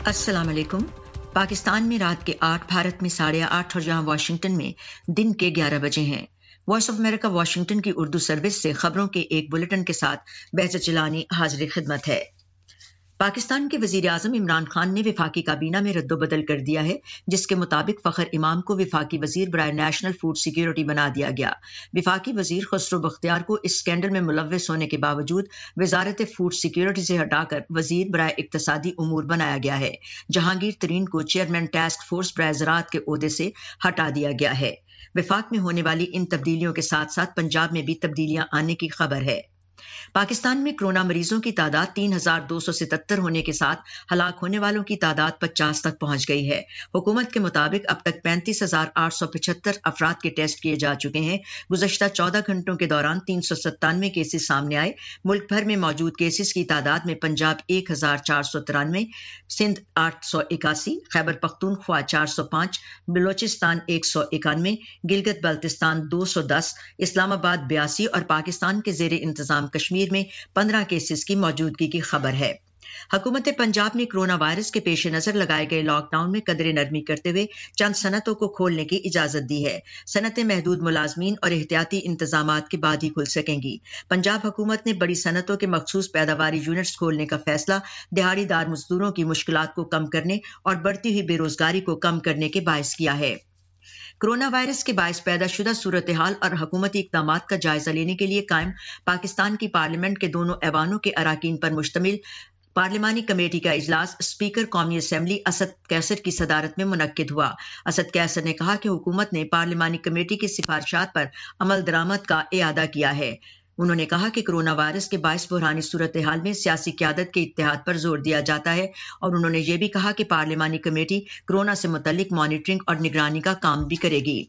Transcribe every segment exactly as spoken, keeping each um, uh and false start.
अस्सलाम वालेकुम। पाकिस्तान में रात के आठ, भारत में साढ़े आठ और जहां वाशिंगटन में दिन के ग्यारह बजे हैं। वॉइस ऑफ अमेरिका वाशिंगटन की उर्दू सर्विस से खबरों के एक बुलेटिन के साथ बेहजत जिलानी हाजिर खिदमत है। पाकिस्तान के वजीर आजम इमरान खान ने विफाकी काबीना में रद्दोबदल कर दिया है, जिसके मुताबिक फखर इमाम को विफाकी वजीर बराए नेशनल फूड सिक्योरिटी बना दिया गया। विफाकी वजीर खसरो बख्तियार को इस स्कैंडल में मुलव्वस होने के बावजूद वजारत फूड सिक्योरिटी से हटाकर वजीर बराए इक्तसादी उमूर बनाया गया है। जहांगीर तरीन को चेयरमैन टास्क फोर्स बराए ज़राअत के ओहदे से हटा दिया गया है। विफाक में होने वाली इन तब्दीलियों के साथ साथ पंजाब में भी तब्दीलियां आने की खबर है। पाकिस्तान में कोरोना मरीजों की तादाद तीन हजार दो सौ सतहत्तर होने के साथ हलाक होने वालों की तादाद पचास तक पहुंच गई है। हुकूमत के मुताबिक अब तक पैंतीस हजार आठ सौ पचहत्तर अफराद के टेस्ट किए जा चुके हैं। गुज़श्ता चौदह घंटों के दौरान तीन सौ सत्तानवे केसेस सामने आए। मुल्क भर में मौजूद केसेस की तादाद में पंजाब एक हजार चार सौ तिरानवे, सिंध आठ सौ इक्यासी, खैबर पख्तूनख्वा चार सौ पाँच, बलोचिस्तान एक सौ इक्यानवे, गिलगित बल्तिस्तान दो सौ दस, इस्लामाबाद बयासी और पाकिस्तान के जेर इंतजाम कश्मीर में पंद्रह केसेस की मौजूदगी की खबर है। हुकूमत पंजाब ने कोरोना वायरस के पेश नजर लगाए गए लॉकडाउन में कदरे नरमी करते हुए चंद सनतों को खोलने की इजाजत दी है। सनतें महदूद मुलाजमीन और एहतियाती इंतजामात के बाद ही खुल सकेंगी। पंजाब हुकूमत ने बड़ी सनतों के मखसूस पैदावारी यूनिट्स खोलने का फैसला दिहाड़ीदार मजदूरों की मुश्किलात को कम करने और बढ़ती हुई बेरोजगारी को कम करने के बायस किया है। कोरोना वायरस के बायस पैदा शुदा सूरत हाल और हुकूमती इक़दामात का जायजा लेने के लिए कायम पाकिस्तान की पार्लियामेंट के दोनों ऐवानों के अराकीन पर मुश्तमिल पार्लिमानी कमेटी का इजलास स्पीकर कौमी असम्बली असद कैसर की सदारत में मुनक्किद हुआ। असद कैसर ने कहा कि हुकूमत ने पार्लिमानी कमेटी की सिफारिशात पर अमल दरामद का इयादा किया है। उन्होंने कहा कि कोरोना वायरस के बायस बुरहानी सूरत हाल में सियासी क़यादत के इत्तेहाद पर जोर दिया जाता है और उन्होंने ये भी कहा कि पार्लिमानी कमेटी कोरोना से मुतल्लिक मॉनिटरिंग और निगरानी का काम भी करेगी।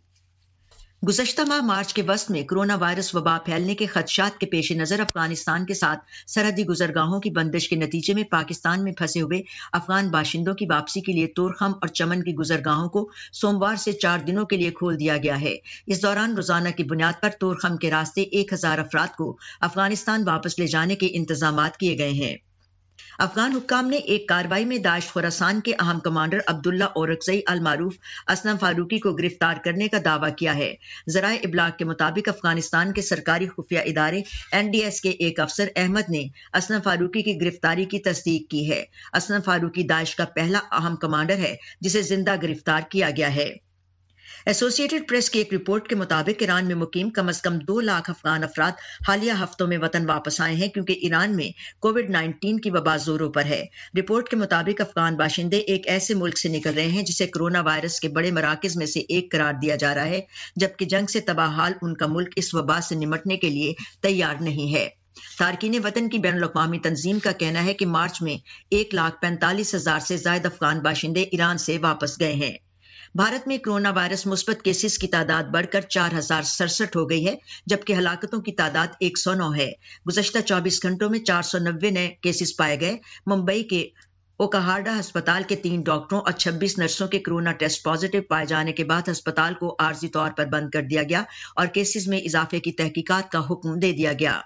गुज़श्ता माह मार्च के वस्त में कोरोना वायरस वबा फैलने के खदशात के पेश नज़र अफगानिस्तान के साथ सरहदी गुजरगाहों की बंदिश के नतीजे में पाकिस्तान में फंसे हुए अफगान बाशिंदों की वापसी के लिए तोरखम और चमन की गुजरगाहों को सोमवार से चार दिनों के लिए खोल दिया गया है। इस दौरान रोजाना की बुनियाद पर तोरखम के रास्ते एक हजार अफराद को अफगानिस्तान वापस ले जाने के इंतजामात किए गए हैं। अफगान हुक्काम ने एक कार्रवाई में दाइश खुरासान के अहम कमांडर अब्दुल्ला औरकज़ई अल मारूफ असलम फारूकी को गिरफ्तार करने का दावा किया है। ज़राए इब्लाग के मुताबिक अफगानिस्तान के सरकारी खुफिया इदारे एन डी एस के एक अफसर अहमद ने असलम फारूकी की गिरफ्तारी की तस्दीक की है। असलम फारूकी दाइश का पहला अहम कमांडर है जिसे जिंदा गिरफ्तार किया गया है। एसोसिएटेड प्रेस की एक रिपोर्ट के मुताबिक ईरान में मुकीम कम अज कम दो लाख अफगान अफराद हालिया हफ्तों में वतन वापस आए हैं क्योंकि ईरान में कोविड नाइन्टीन की वबा जोरों पर है। रिपोर्ट के मुताबिक अफगान बाशिंदे एक ऐसे मुल्क से निकल रहे हैं जिसे कोरोना वायरस के बड़े मराकज में से एक करार दिया जा रहा है, जबकि जंग से तबाह हाल उनका मुल्क इस वबा से निमटने के लिए तैयार नहीं है। तारकीन वतन की बैनुल अक़वामी तंजीम का कहना है कि मार्च में एक लाख पैंतालीस हजार से ज्यादा अफगान बाशिंदे ईरान से वापस गए हैं। भारत में कोरोना वायरस मुस्बत केसेस की तादाद बढ़कर चार हजार सड़सठ हो गई है, जबकि हलाकतों की तादाद एक सौ नौ है। गुज़श्ता चौबीस घंटों में चार सौ नब्बे नए केसेस पाए गए। मुंबई के ओकाहार्डा अस्पताल के तीन डॉक्टरों और छब्बीस नर्सों के कोरोना टेस्ट पॉजिटिव पाए जाने के बाद अस्पताल को आर्जी तौर पर बंद कर दिया गया और केसेस में इजाफे की तहकीकात का हुक्म दे दिया गया।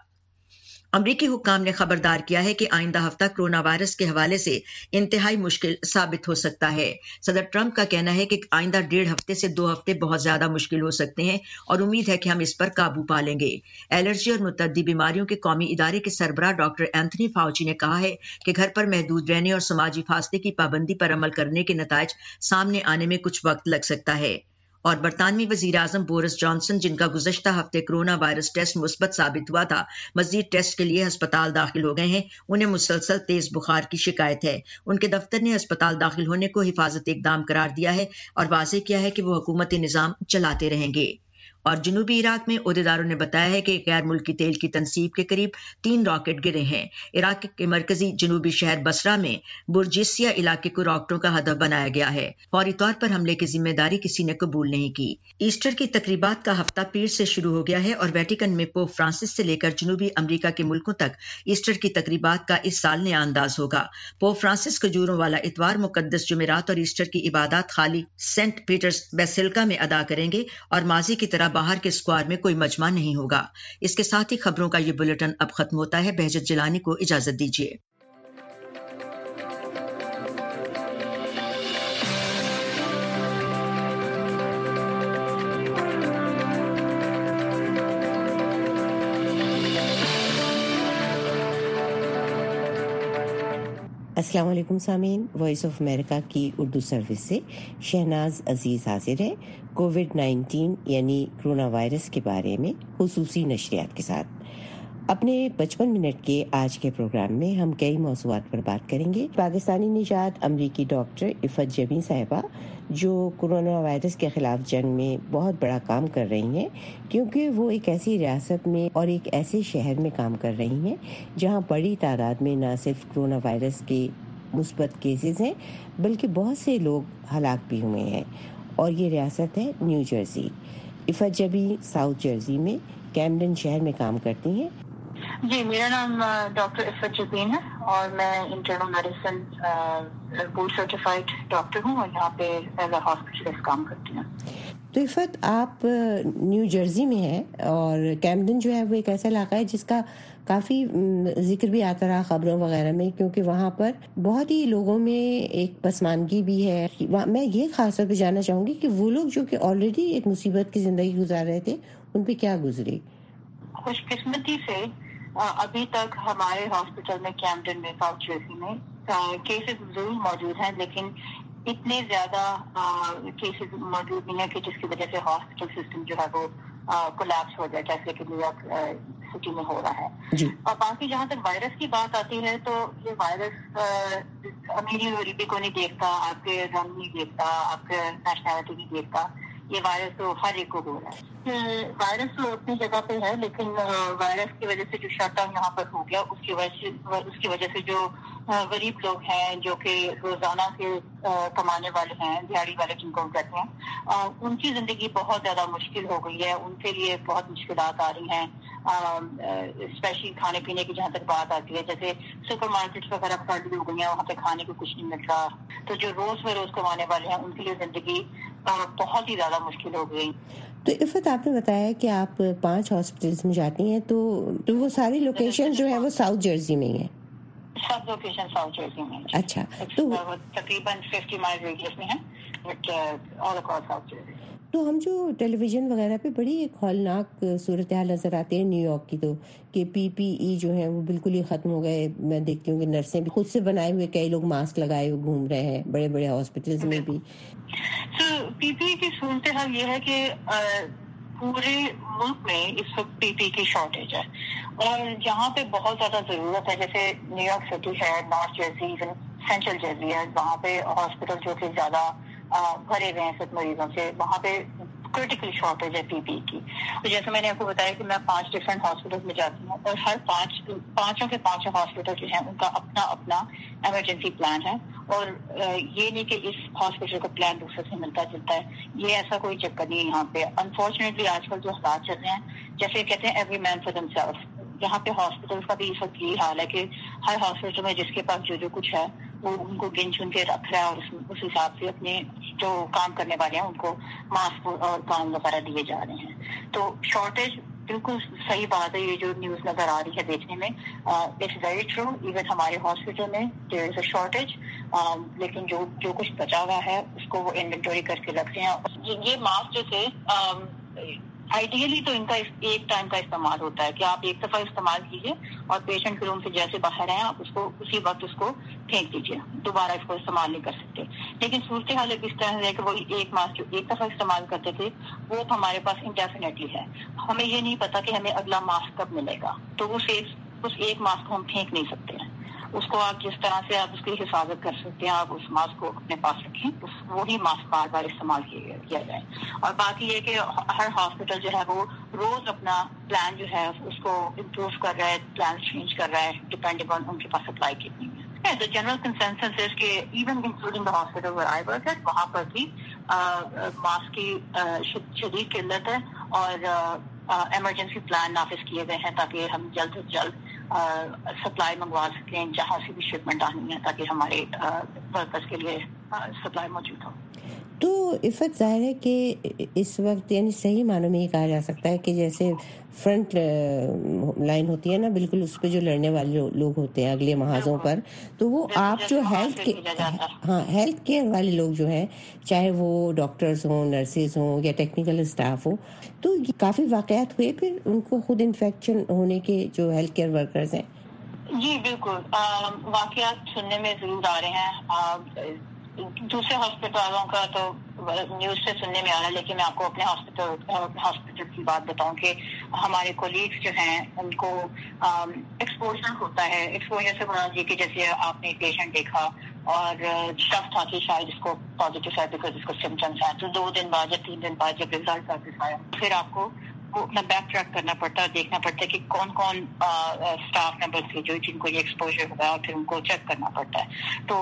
अमरीकी हुक्काम ने खबरदार किया है कि आइंदा हफ्ता कोरोना वायरस के हवाले से इंतहाई मुश्किल साबित हो सकता है। सदर ट्रंप का कहना है कि आइंदा डेढ़ हफ्ते से दो हफ्ते बहुत ज्यादा मुश्किल हो सकते हैं और उम्मीद है कि हम इस पर काबू पा लेंगे। एलर्जी और मुतअद्दी बीमारियों के कौमी इदारे के सरबराह डॉक्टर एंथनी फाउची ने कहा है कि घर पर महदूद रहने और समाजी फासले की पाबंदी पर अमल करने के नताइज सामने आने में कुछ वक्त लग सकता है। और बरतानवी वजीर आजम बोरिस जॉनसन, जिनका गुज़श्ता हफ्ते कोरोना वायरस टेस्ट मुस्बत साबित हुआ था, मजीद टेस्ट के लिए अस्पताल दाखिल हो गए हैं। उन्हें मुसलसल तेज बुखार की शिकायत है। उनके दफ्तर ने अस्पताल दाखिल होने को हिफाजती इक़दाम करार दिया है और वाज़ेह किया है कि वो हुकूमती निज़ाम चलाते रहेंगे। और जनूबी इराक में ओहदेदारों ने बताया है कि गैर मुल्की तेल की तनसीब के करीब तीन रॉकेट गिरे हैं। इराक के मरकजी जनूबी शहर बसरा में बुर्जिसिया इलाके को रॉकेटों का हदफ बनाया गया है। फौरी तौर पर हमले की जिम्मेदारी किसी ने कबूल नहीं की। ईस्टर की तकरीबात का हफ्ता पीर से शुरू हो गया है और वेटिकन में पोप फ्रांसिस से लेकर जनूबी अमरीका के मुल्कों तक ईस्टर की तकरीबात का इस साल नया अंदाज होगा। पोप फ्रांसिस खजूरों वाला इतवार मुकद्दस जुमेरात और ईस्टर की इबादत खाली सेंट पीटर्स बेसिलिका में अदा करेंगे और माजी की तरह बाहर के स्क्वायर में कोई मजमा नहीं होगा। इसके साथ ही खबरों का ये बुलेटिन अब खत्म होता है। बहजत जिलानी को इजाजत दीजिए। السلام علیکم سامعین، وائس آف امریکہ کی اردو سروس سے شہناز عزیز حاضر ہے کووڈ نائنٹین یعنی کرونا وائرس کے بارے میں خصوصی نشریات کے ساتھ۔ اپنے پچپن منٹ کے آج کے پروگرام میں ہم کئی موضوعات پر بات کریں گے۔ پاکستانی نژاد امریکی ڈاکٹر عفت جبیں صاحبہ جو کرونا وائرس کے خلاف جنگ میں بہت بڑا کام کر رہی ہیں، کیونکہ وہ ایک ایسی ریاست میں اور ایک ایسے شہر میں کام کر رہی ہیں جہاں بڑی تعداد میں نہ صرف کرونا وائرس کے مثبت کیسز ہیں بلکہ بہت سے لوگ ہلاک بھی ہوئے ہیں، اور یہ ریاست ہے New Jersey. Iffat Jabeen South Jersey میں کیمڈن شہر میں کام کرتی ہیں۔ جی، میرا نام ڈاکٹر عفت جبیں ہے اور میں internal medicine board certified doctor ہوں اور یہاں پہ ایز اے ہاسپٹلسٹ کام کرتی ہوں۔ تو عفت، آپ نیو جرسی میں ہیں اور کیمڈن جو ہے وہ ایک ایسا علاقہ ہے جس کا کافی ذکر بھی آتا رہا خبروں وغیرہ میں، کیونکہ وہاں پر بہت ہی لوگوں میں ایک پسماندگی بھی ہے۔ میں یہ خاص طور پہ جاننا چاہوں گی کہ وہ لوگ جو کہ آلریڈی ایک مصیبت کی زندگی گزار رہے تھے ان پہ کیا گزری؟ خوش قسمتی سے ابھی تک ہمارے ہاسپٹل میں کیمڈن میں ساؤتھ جرسی میں کیسز ضرور موجود ہیں، لیکن اتنے زیادہ کیسز موجود نہیں ہیں کہ جس کی وجہ سے ہاسپٹل سسٹم جو ہے وہ کولیپس ہو جائے، جیسے کہ نیو یارک سٹی میں ہو رہا ہے جی۔ اور باقی جہاں تک وائرس کی بات آتی ہے تو یہ وائرس امیری غریبی کو نہیں دیکھتا، آپ کے رنگ نہیں دیکھتا، آپ کے نیشنلٹی نہیں دیکھتا، یہ وائرس تو ہر ایک کو ہو رہا ہے۔ وائرس تو اپنی جگہ پہ ہے، لیکن وائرس کی وجہ سے جو شٹ ڈاؤن یہاں پر ہو گیا اس کی وجہ سے اس کی وجہ سے جو غریب لوگ ہیں جو کہ روزانہ کے کمانے والے ہیں، دیہڑی والے جن کو ہم کہتے ہیں، ان کی زندگی بہت زیادہ مشکل ہو گئی ہے، ان کے لیے بہت مشکلات آ رہی ہیں، اسپیشلی کھانے پینے کی جہاں تک بات آتی ہے، جیسے سپر مارکیٹ وغیرہ خالی ہو گئی ہیں، وہاں پہ کھانے کو کچھ نہیں مل رہا، تو جو روز بروز کمانے والے ہیں ان کے لیے زندگی بہت ہی زیادہ مشکل ہو گئی۔ تو عفت، آپ نے بتایا کہ آپ پانچ ہاسپٹلس میں جاتی ہیں، تو تو وہ ساری لوکیشن جو ہے وہ ساؤتھ جرسی میں ہی ہیں؟ سب لوکیشن ساؤتھ جرسی میں۔ اچھا، تو تقریباً ففٹی مائل ریڈیس میں ہیں، but all across South Jersey. تو ہم جو ٹیلی ویژن وغیرہ پہ بڑی ایک ہولناک صورتحال نظر آتی ہے نیو یارک کی، تو کہ پی پی ای جو ہیں وہ بالکل ہی ختم ہو گئے۔ میں دیکھتی ہوں کہ نرسیں بھی خود سے بنائے ہوئے کئی لوگ ماسک لگائے ہوئے گھوم رہے ہیں بڑے بڑے ہاسپٹلز میں بھی۔ تو پی پی ای کی صورتحال یہ ہے کہ پورے ملک میں اس وقت پی پی کی شارٹیج ہے، اور جہاں پہ بہت زیادہ ضرورت ہے، جیسے نیو یارک سٹی ہے، North Jersey, even central Jersey ہے، وہاں پہ ہاسپٹل جو کہ زیادہ بھرے ہوئے ہیں سب مریضوں سے، وہاں پہ کرٹیکل شارٹیج ہے پی پی کی۔ تو جیسے میں نے آپ کو بتایا کہ میں پانچ ڈفرینٹ ہاسپٹل میں جاتی ہوں، اور ہر پانچ پانچوں کے پانچوں ہاسپٹل جو ہیں ان کا اپنا اپنا ایمرجنسی پلان ہے، اور یہ نہیں کہ اس ہاسپٹل کا پلان دوسرے سے ملتا جلتا ہے، یہ ایسا کوئی چکر نہیں ہے یہاں پہ۔ انفارچونیٹلی آج کل جو حالات چل رہے ہیں، جیسے کہتے ہیں every man for them self, یہاں پہ ہاسپٹل کا بھی اس وقت یہی حال ہے کہ ہر ہاسپٹل میں جس کے پاس جو جو کچھ ہے وہ ان کو گن چن کے رکھ رہا ہے، اور اس حساب سے اپنے جو کام کرنے والے ہیں ان کو ماسک اور کام وغیرہ دیے جا رہے ہیں۔ تو شارٹیج بالکل صحیح بات ہے، یہ جو نیوز نظر آ رہی ہے دیکھنے میں، اٹس ویری ٹرو۔ ایون ہمارے ہاسپٹل میں دیر از اے شارٹیج، لیکن جو جو کچھ بچا ہوا ہے اس کو وہ انوینٹوری کر کے رکھتے ہیں۔ یہ ماسک جو تھے آئیڈیلی تو ان کا ایک ٹائم کا استعمال ہوتا ہے کہ آپ ایک دفعہ استعمال کیجیے اور پیشنٹ کے روم سے جیسے باہر آئیں آپ اس کو اسی وقت اس کو پھینک دیجیے، دوبارہ اس کو استعمال نہیں کر سکتے۔ لیکن صورتحال اس طرح ہے کہ وہ ایک ماسک جو ایک دفعہ استعمال کرتے تھے وہ ہمارے پاس انڈیفینیٹلی ہے، ہمیں یہ نہیں پتا کہ ہمیں اگلا ماسک کب ملے گا، تو وہ صرف اس ایک ماسک کو ہم پھینک نہیں سکتے ہیں، اس کو آپ جس طرح سے آپ اس کی حفاظت کر سکتے ہیں آپ اس ماسک کو اپنے پاس رکھیں، اس وہی ماسک بار بار استعمال کیا جائے۔ اور باقی یہ کہ ہر ہاسپٹل جو ہے وہ روز اپنا پلان جو ہے اس کو امپروو کر رہا ہے، پلان چینج کر رہا ہے ڈپینڈنگ آن ان کے پاس سپلائی کتنی ہے۔ The general consensus is کہ even including the hospital where I work at، وہاں پر بھی ماسک کی شدید قلت ہے، اور ایمرجنسی پلان نافذ کیے گئے ہیں تاکہ ہم جلد از جلد سپلائی منگوا سکیں جہاں سے بھی شپمنٹ آنی ہے، تاکہ ہمارے ورکرز کے لیے سپلائی موجود ہو۔ تو عفت، ظاہر ہے کہ اس وقت یعنی صحیح معنوں میں یہ کہا جا سکتا ہے کہ جیسے فرنٹ لائن ہوتی ہے نا، بالکل اس پہ جو لڑنے والے لوگ ہوتے ہیں اگلے محاذوں پر، تو وہ آپ جو ہیلتھ ہاں ہیلتھ کیئر والے لوگ جو ہیں، چاہے وہ ڈاکٹرز ہوں، نرسز ہوں یا ٹیکنیکل اسٹاف ہو، تو کافی واقعات ہوئے پھر ان کو خود انفیکشن ہونے کے جو ہیلتھ کیئر ورکرز ہیں۔ جی بالکل، واقعات سننے میں ضرور آ رہے ہیں. دوسرے ہاسپٹلوں کا تو نیوز سے سننے میں آ رہا ہے، لیکن میں آپ کو اپنے ہاسپٹل ہاسپٹل کی بات بتاؤں کہ ہمارے کولیگس جو ہیں ان کو ایکسپوجر ہوتا ہے. ایکسپوجر سے بنا جی کہ جیسے آپ نے پیشنٹ دیکھا اور شک تھا کہ شاید اس کو پازیٹیو ہے بیکاز اس کو سمٹمس ہیں، تو دو دن بعد یا تین دن بعد جب ریزلٹ آیا پھر آپ کو وہ اپنا بیک ٹریک کرنا پڑتا ہے، دیکھنا پڑتا ہے کہ کون کون اسٹاف ممبرس تھے جو جن کو یہ ایکسپوجر ہوا اور پھر ان کو چیک کرنا پڑتا ہے. تو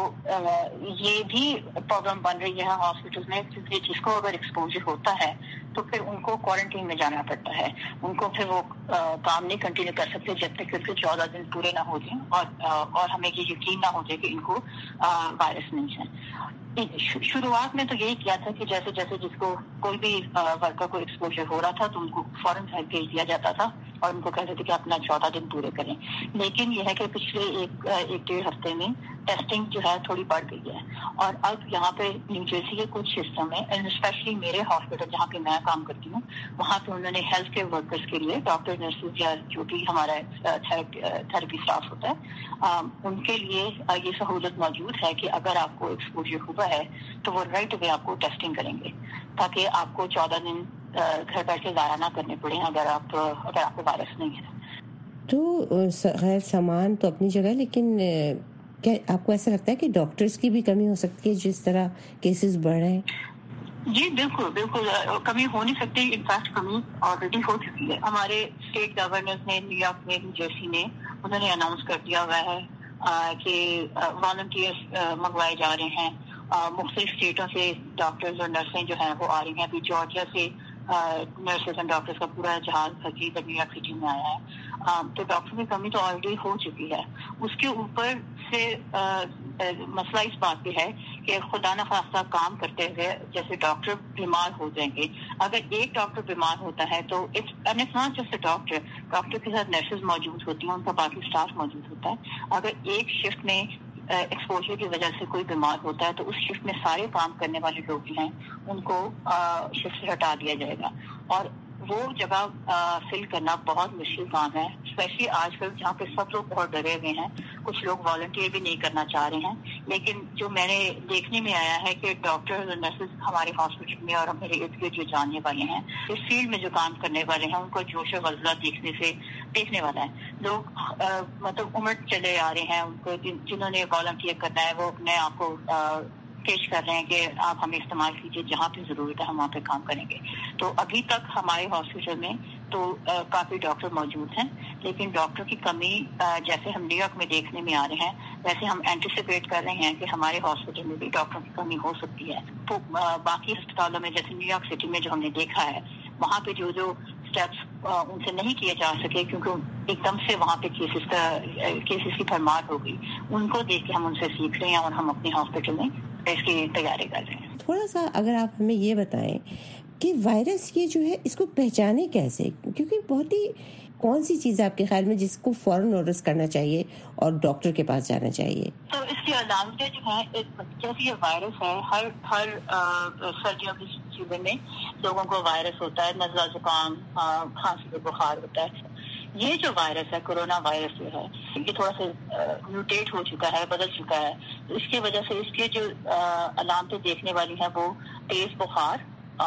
یہ بھی پرابلم بن رہی ہے ہاسپٹل میں، کیونکہ جس کو اگر ایکسپوجر ہوتا ہے تو پھر ان کو کوارنٹین میں جانا پڑتا ہے. ان کو پھر وہ کام نہیں کنٹینیو کر سکتے جب تک کہ چودہ دن پورے نہ ہو جائیں اور اور ہمیں یہ یقین نہ ہو جائے کہ ان کو وائرس نہیں ہے. شروعات میں تو یہی کیا تھا کہ جیسے جیسے جس کو کوئی بھی ورکر کو ایکسپوجر ہو رہا تھا تو ان کو فوراً گھر بھیج دیا جاتا تھا اور ان کو کہتے تھے کہ اپنا چودہ دن پورے کریں. لیکن یہ ہے کہ پچھلے ایک ایک ڈیڑھ ہفتے میں ٹیسٹنگ جو ہے تھوڑی بڑھ گئی ہے اور اب یہاں پہ نیو جرسی کے کچھ سسٹم ہے، اسپیشلی میرے ہاسپٹل جہاں پہ میں کام کرتی ہوں وہاں پہ انہوں نے ہیلتھ کیئر ورکرس کے لیے ڈاکٹر نرسز یا جو بھی ہمارا تھراپی اسٹاف ہوتا ہے ان کے لیے یہ سہولت موجود ہے کہ اگر آپ کو ایکسپوجر ہوا ہے تو وہ رائٹ اوے آپ کو ٹیسٹنگ کریں گے تاکہ آپ کو چودہ دن گھر بیٹھ کے ضائع نہ کرنے پڑے اگر آپ اگر آپ کو وائرس نہیں ہے. تو خیر سامان تو اپنی جگہ، لیکن کیا آپ کو ایسا لگتا ہے کہ ڈاکٹرز کی بھی کمی ہو سکتی ہے جس طرح کیسز بڑھ رہے ہیں؟ جی بالکل بالکل کمی ہو نہیں سکتی، انفیکٹ کمی آلریڈی ہو چکی ہے. ہمارے اسٹیٹ گورنرز نے نیو یارک میں نیو جرسی نے انہوں نے اناؤنس کر دیا ہوا ہے کہ والنٹیئرس منگوائے جا رہے ہیں. مختلف اسٹیٹوں سے ڈاکٹرز اور نرسیں جو ہیں وہ آ رہی ہیں. ابھی جارجیا سے نرسز اینڈ ڈاکٹرز کا پورا جہاز خرید نیو یارک سٹی میں آیا ہے. تو ڈاکٹر کی کمی تو آلریڈی ہو چکی ہے. اس کے اوپر سے مسئلہ اس بات پہ ہے کہ خدا نخواستہ کام کرتے ہوئے جیسے ڈاکٹر بیمار ہو جائیں گے. اگر ایک ڈاکٹر بیمار ہوتا ہے تو it's not just a doctor, doctor کے ساتھ نرسز موجود ہوتی ہیں، ان کا باقی اسٹاف موجود ہوتا ہے. اگر ایک شفٹ میں ایکسپوجر کی وجہ سے کوئی بیمار ہوتا ہے تو اس شفٹ میں سارے کام کرنے والے لوگ جو ہیں ان کو شفٹ سے ہٹا دیا جائے گا اور وہ جگہ فل کرنا بہت مشکل کام ہے، اسپیشلی آج کل جہاں پہ سب لوگ بہت ڈرے ہوئے ہیں. کچھ لوگ والنٹیئر بھی نہیں کرنا چاہ رہے ہیں. لیکن جو میں نے دیکھنے میں آیا ہے کہ ڈاکٹر اور نرسز ہمارے ہاسپٹل میں اور ہمارے ارد گرد جو جاننے والے ہیں اس فیلڈ میں جو کام کرنے والے ہیں ان کو جوش و غلزلہ دیکھنے سے دیکھنے والا ہے. لوگ مطلب امٹ چلے آ رہے ہیں، ان کو جنہوں نے والنٹیئر کرنا ہے وہ اپنے آپ کو پیش کر رہے ہیں کہ آپ ہمیں استعمال کیجیے، جہاں پہ ضرورت ہے ہم وہاں پہ کام کریں گے. تو ابھی تک ہمارے ہاسپٹل میں تو کافی ڈاکٹر موجود ہیں، لیکن ڈاکٹر کی کمی جیسے ہم نیو یارک میں دیکھنے میں آ رہے ہیں ویسے ہم اینٹیسپیٹ کر رہے ہیں کہ ہمارے ہاسپٹل میں بھی ڈاکٹروں کی کمی ہو سکتی ہے. تو باقی ہسپتالوں میں جیسے نیو یارک سٹی میں جو ہم نے دیکھا ہے وہاں پہ جو جو اسٹیپس ان سے نہیں کیے جا سکے کیونکہ ایک دم سے وہاں پہ کیسز کا کیسز کی بھرمار ہو گئی، ان کو دیکھ کے ہم ان سے سیکھ رہے ہیں اور ہم اپنے ہاسپٹل میں اس کی تیاری کر رہے ہیں. تھوڑا سا اگر آپ ہمیں یہ بتائیں کہ وائرس یہ جو ہے اس کو پہچانے کیسے، کیونکہ بہت ہی کون سی چیز آپ کے خیال میں جس کو فوراً نوٹس کرنا چاہیے اور ڈاکٹر کے پاس جانا چاہیے؟ تو اس کی علامتیں جو ہیں جیسے یہ وائرس ہے ہر ہر سردیوں کی سیزن میں لوگوں کو وائرس ہوتا ہے، نزلہ زکام کھانسی بخار ہوتا ہے. یہ جو وائرس ہے کرونا وائرس جو ہے یہ تھوڑا سا میوٹیٹ ہو چکا ہے، بدل چکا ہے. اس کی وجہ سے اس کے جو علامتیں دیکھنے والی ہیں وہ تیز بخار،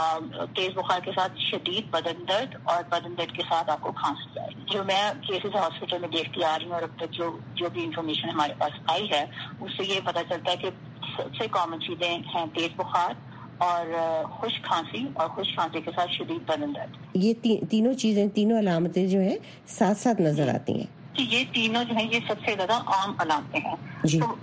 تیز بخار کے ساتھ شدید بدن درد اور بدن درد کے ساتھ آپ کو کھانسی آئے. جو میں کیسز ہاسپٹل میں دیکھتی آ رہی ہوں اور اب تک جو جو بھی انفارمیشن ہمارے پاس آئی ہے اس سے یہ پتہ چلتا ہے کہ سب سے کامن چیزیں ہیں تیز بخار اور خشک کھانسی اور خشک کھانسی کے ساتھ شدید بدن درد. یہ تی, تینوں چیزیں تینوں علامتیں جو ہیں ساتھ ساتھ نظر آتی ہیں. یہ تینوں جو ہیں یہ سب سے زیادہ عام علامتیں ہیں. جی. تو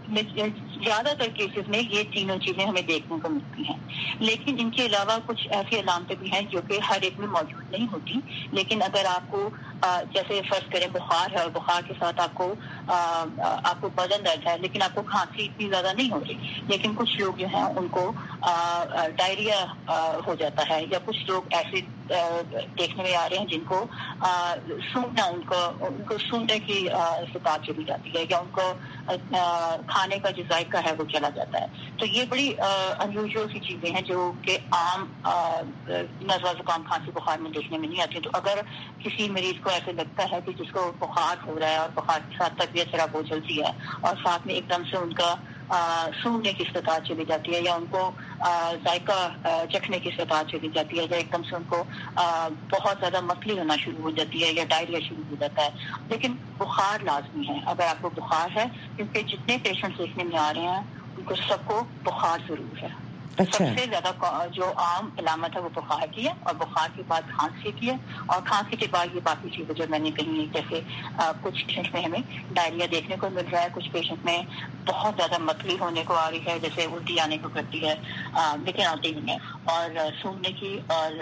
زیادہ تر کیسز میں یہ تینوں چیزیں ہمیں دیکھنے کو ملتی ہیں، لیکن ان کے علاوہ کچھ ایسی علامتیں بھی ہیں جو کہ ہر ایک میں موجود نہیں ہوتی. لیکن اگر آپ کو جیسے فرض کریں بخار ہے اور بخار کے ساتھ آپ کو آپ کو بدن درد ہے لیکن آپ کو کھانسی اتنی زیادہ نہیں ہو رہی، لیکن کچھ لوگ جو ہیں ان کو ڈائریا ہو جاتا ہے، یا کچھ لوگ ایسے دیکھنے میں آ رہے ہیں جن کو سونگنا ان کو ان کو سونگنے کی استطاعت چلی جاتی ہے، یا ان کو کھانے کا جو ذائقہ ہے وہ چلا جاتا ہے. تو یہ بڑی انیوژل سی چیزیں ہیں جو کہ عام نزلہ زکام کھانسی بخار میں دیکھنے میں نہیں آتی. تو اگر کسی مریض کو ایسے لگتا ہے کہ جس کو بخار ہو رہا ہے اور بخار کے ساتھ طبیعت ذرا بہت جلتی ہے اور ساتھ میں ایک دم سے ان کا سونگنے کی استطاعت چلی جاتی ہے، یا ان کو ذائقہ چکھنے کی استطاعت چلی جاتی ہے، یا ایک دم سے ان کو بہت زیادہ متلی ہونا شروع ہو جاتی ہے، یا ڈائریا شروع ہو جاتا ہے. لیکن بخار لازمی ہے. اگر آپ کو بخار ہے، کیونکہ جتنے پیشنٹ دیکھنے میں آ رہے ہیں ان کو سب کو بخار ضرور ہے. اچھا. سب سے زیادہ جو عام علامت ہے وہ بخار کی ہے، اور بخار کے بعد کھانسی کی ہے، اور کھانسی کے بعد یہ باقی چیزیں جو میں نے کہی، جیسے کچھ پیشنٹ میں ہمیں ڈائریا دیکھنے کو مل رہا ہے، کچھ پیشنٹ میں بہت زیادہ متلی ہونے کو آ رہی ہے، جیسے الٹی آنے کو کرتی ہے لیکن آتی نہیں ہے، اور سونگنے کی اور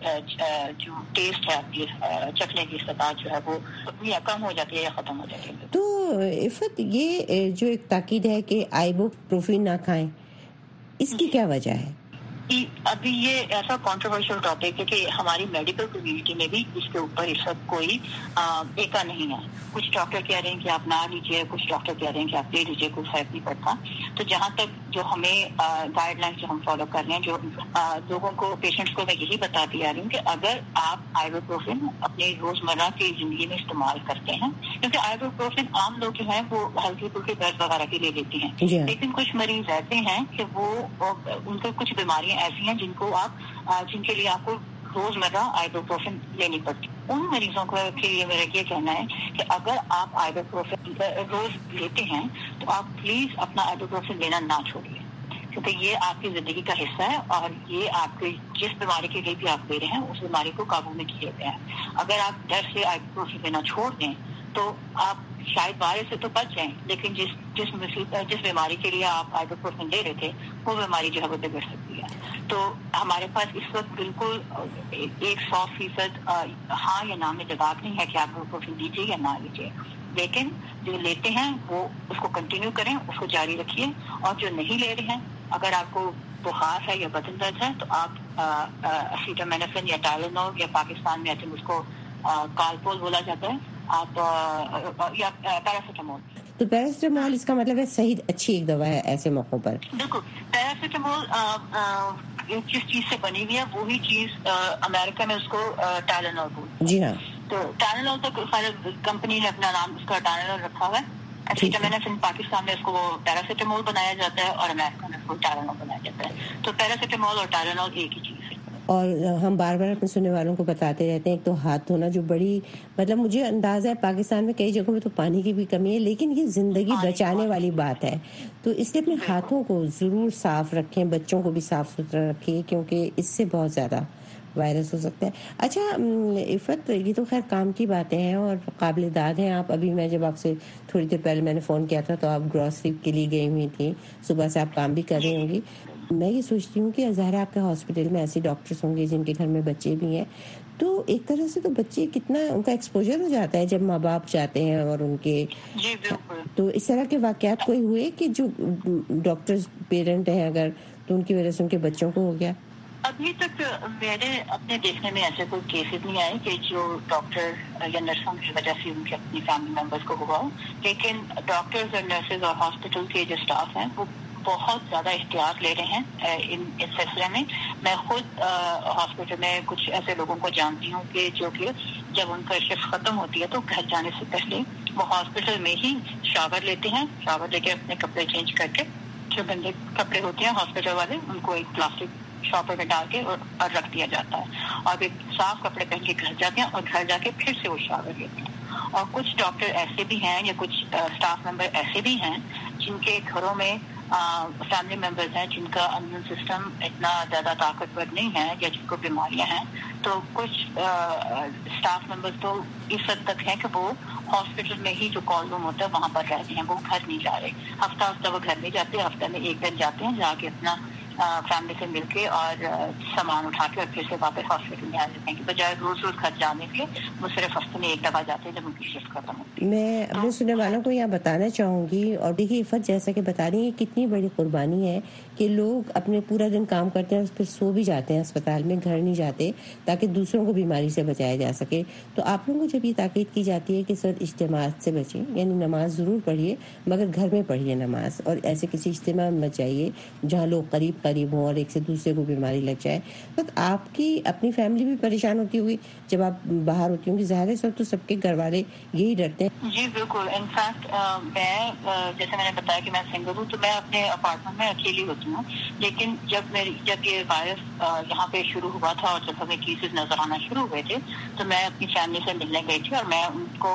جو ٹیسٹ ہے آپ کی چکھنے کی استطاعت جو ہے وہ یا کم ہو جاتی ہے یا ختم ہو جاتی ہے. تو عفت، یہ جو ایک تاکید ہے کہ آئیبوپروفین نہ کھائیں، اس کی کیا وجہ ہے؟ ابھی یہ ایسا کنٹروورشل ٹاپک ہے کہ ہماری میڈیکل کمیونٹی میں بھی اس کے اوپر اس وقت کوئی ایکا نہیں ہے. کچھ ڈاکٹر کہہ رہے ہیں کہ آپ نہ لیجیے، کچھ ڈاکٹر کہہ رہے ہیں کہ آپ لے لیجیے، کوئی فرق نہیں پڑتا. تو جہاں تک جو ہمیں گائیڈ لائنس جو ہم فالو کر رہے ہیں، جو لوگوں کو پیشنٹس کو میں یہی بتاتی آ رہی ہوں کہ اگر آپ آئیبوپروفین اپنی روزمرہ کی زندگی میں استعمال کرتے ہیں، کیونکہ آئیبوپروفین عام لوگ جو ہیں وہ ہلکی پھلکی درد وغیرہ کے لیے لیتے ہیں، لیکن کچھ مریض ایسے ہیں کہ وہ ان کو کچھ بیماریاں ایسی ہیں جن کو آپ جن کے لیے آپ کو روزمرہ آئیبوپروفین لینی پڑتی. ان مریضوں کو کے لیے میرا یہ کہنا ہے کہ اگر آپ آئیبوپروفین روز لیتے ہیں تو آپ پلیز اپنا آئیبوپروفین لینا نہ چھوڑیے، کیونکہ یہ آپ کی زندگی کا حصہ ہے، اور یہ آپ کے جس بیماری کے لیے بھی آپ لے رہے ہیں اس بیماری کو قابو میں کیے ہوئے ہیں. اگر آپ ڈر سے آئیبوپروفین لینا چھوڑ دیں تو آپ شاید وائرس سے تو بچ جائیں، لیکن جس جس جس بیماری کے لیے آپ آئیبوپروفین لے رہے تھے وہ بیماری جو ہے وہ بگڑ سکتی ہے. تو ہمارے پاس اس وقت بالکل ایک سو فیصد ہاں یا نہ میں جواب نہیں ہے کہ آپ آئیبوپروفین لیجیے یا نہ لیجیے، لیکن جو لیتے ہیں وہ اس کو کنٹینیو کریں، اس کو جاری رکھیے. اور جو نہیں لے رہے ہیں، اگر آپ کو بخار ہے یا بدن درد ہے تو آپ اسیٹامینوفین یا ٹائلینول، یا پاکستان میں آئی تھنک اس کو کالپول بولا جاتا ہے، آپ یا پیراسیٹامول. تو پیراسیٹامول اس کا مطلب ہے صحیح اچھی ایک دوا ہے ایسے موقعوں پر. بالکل. پیراسیٹامول جس چیز سے بنی ہوئی ہے وہی چیز امریکہ میں اس کو ٹائلینول بولتے ہیں. جی ہاں. تو ٹائلینول تو کمپنی نے اپنا نام اس کا ٹائلینول رکھا ہوا ہے. ایسیٹامینوفین پاکستان میں اس کو وہ پیراسیٹامول بنایا جاتا ہے، اور امریکہ میں اس کو ٹائلینول بنایا جاتا ہے. تو پیراسیٹامول اور ٹائلینول ایک ہی چیز ہے. اور ہم بار بار اپنے سننے والوں کو بتاتے رہتے ہیں، ایک تو ہاتھ دھونا جو بڑی مطلب مجھے اندازہ ہے پاکستان میں کئی جگہوں میں تو پانی کی بھی کمی ہے، لیکن یہ زندگی بچانے والی بات ہے. تو اس لیے اپنے ہاتھوں کو ضرور صاف رکھیں، بچوں کو بھی صاف ستھرا رکھیں، کیونکہ اس سے بہت زیادہ وائرس ہو سکتا ہے. اچھا عفت، یہ تو خیر کام کی باتیں ہیں اور قابل داد ہیں. آپ ابھی میں جب آپ سے تھوڑی دیر پہلے میں نے فون کیا تھا تو آپ گروسری کے لیے گئی ہوئی تھیں، صبح سے آپ کام بھی کر رہی ہوں گی. میں یہ سوچتی ہوں کہ ظاہر آپ کے ہاسپٹل میں ایسے ڈاکٹرز ہوں گے جن کے گھر میں بچے بھی ہیں، تو ایک طرح سے تو بچے کتنا ان کا ایکسپوجر ہو جاتا ہے جب ماں باپ جاتے ہیں اور ان کے. تو اس طرح کے واقعات کوئی ہوئے کہ جو ڈاکٹرز پیرنٹ ہیں اگر، تو ان کی وجہ سے ان کے بچوں کو ہو گیا؟ ابھی تک میرے اپنے دیکھنے میں ایسے کوئی کیسز نہیں آئے کہ جو ڈاکٹر یا نرسوں کی وجہ سے ان کے اپنی فیملی ممبرس کو ہوا ہو، لیکن ڈاکٹرز اور نرسز اور ہاسپٹل کے جو اسٹاف ہیں وہ بہت زیادہ احتیاط لے رہے ہیں ان اس سلسلے میں. میں خود ہاسپٹل میں کچھ ایسے لوگوں کو جانتی ہوں کہ جو کہ جب ان کا شفٹ ختم ہوتی ہے تو گھر جانے سے پہلے وہ ہاسپٹل میں ہی شاور لیتے ہیں، شاور لے کے اپنے کپڑے چینج کر کے، جو گندے کپڑے ہوتے ہیں ہاسپٹل والے ان کو ایک پلاسٹک شاپر میں ڈال کے اور رکھ دیا جاتا ہے، اور پھر صاف کپڑے پہن کے گھر جاتے ہیں اور گھر جا کے پھر سے وہ شاور لیتے ہیں. اور کچھ ڈاکٹر ایسے بھی ہیں یا کچھ اسٹاف ممبر ایسے بھی ہیں جن کے گھروں میں فیملی ممبرز ہیں جن کا امیون سسٹم اتنا زیادہ طاقتور نہیں ہے یا جن کو بیماریاں ہیں. تو کچھ اسٹاف ممبرز تو اس حد تک ہیں کہ وہ ہاسپٹل میں ہی جو کال روم ہوتا ہے وہاں پر رہتے ہیں، وہ گھر نہیں جا رہے. ہفتہ ہفتہ وہ گھر نہیں جاتے، ہفتہ میں ایک دن جاتے ہیں، جا کے اپنا فیملی سے مل کے اور سامان اٹھا کے اور پھر سے واپس ہاسپٹل میں آ جاتے ہیں، کہ بجائے روز روز گھر جانے کے وہ صرف ہفتے میں ایک دفعہ جاتے ہیں جب ان کی شفٹ ختم ہوتی ہے۔ میں اپنے سننے والوں کو یہاں بتانا چاہوں گی، اور دیکھیے عفت جیسا کہ بتا رہی ہیں کتنی بڑی قربانی ہے کہ لوگ اپنے پورا دن کام کرتے ہیں پھر سو بھی جاتے ہیں اسپتال میں، گھر نہیں جاتے تاکہ دوسروں کو بیماری سے بچایا جا سکے۔ تو آپ لوگوں کو جب یہ تاکید کی جاتی ہے کہ سر اجتماعات سے بچیں، یعنی نماز ضرور پڑھیے مگر گھر میں پڑھیے نماز، اور ایسے کسی اجتماع میں مت جائیے جہاں لوگ قریب قریب ہوں اور ایک سے دوسرے کو بیماری لگ جائے، تو آپ کی اپنی فیملی بھی پریشان ہوتی ہوگی جب آپ باہر ہوتی ہوں گی، ظاہر ہے سر تو سب کے گھر والے یہی ڈرتے ہیں۔ جی بالکل، انفیکٹ میں جیسے میں نے بتایا کہ میں سنگل ہوں، تو میں اپنے اپارٹمنٹ میں اکیلی ہوتی ہوں، لیکن جب میری جب یہ وائرس یہاں پہ شروع ہوا تھا اور جب ہمیں کیسز نظر آنا شروع ہوئے تھے تو میں اپنی فیملی سے ملنے گئی تھی، اور میں ان کو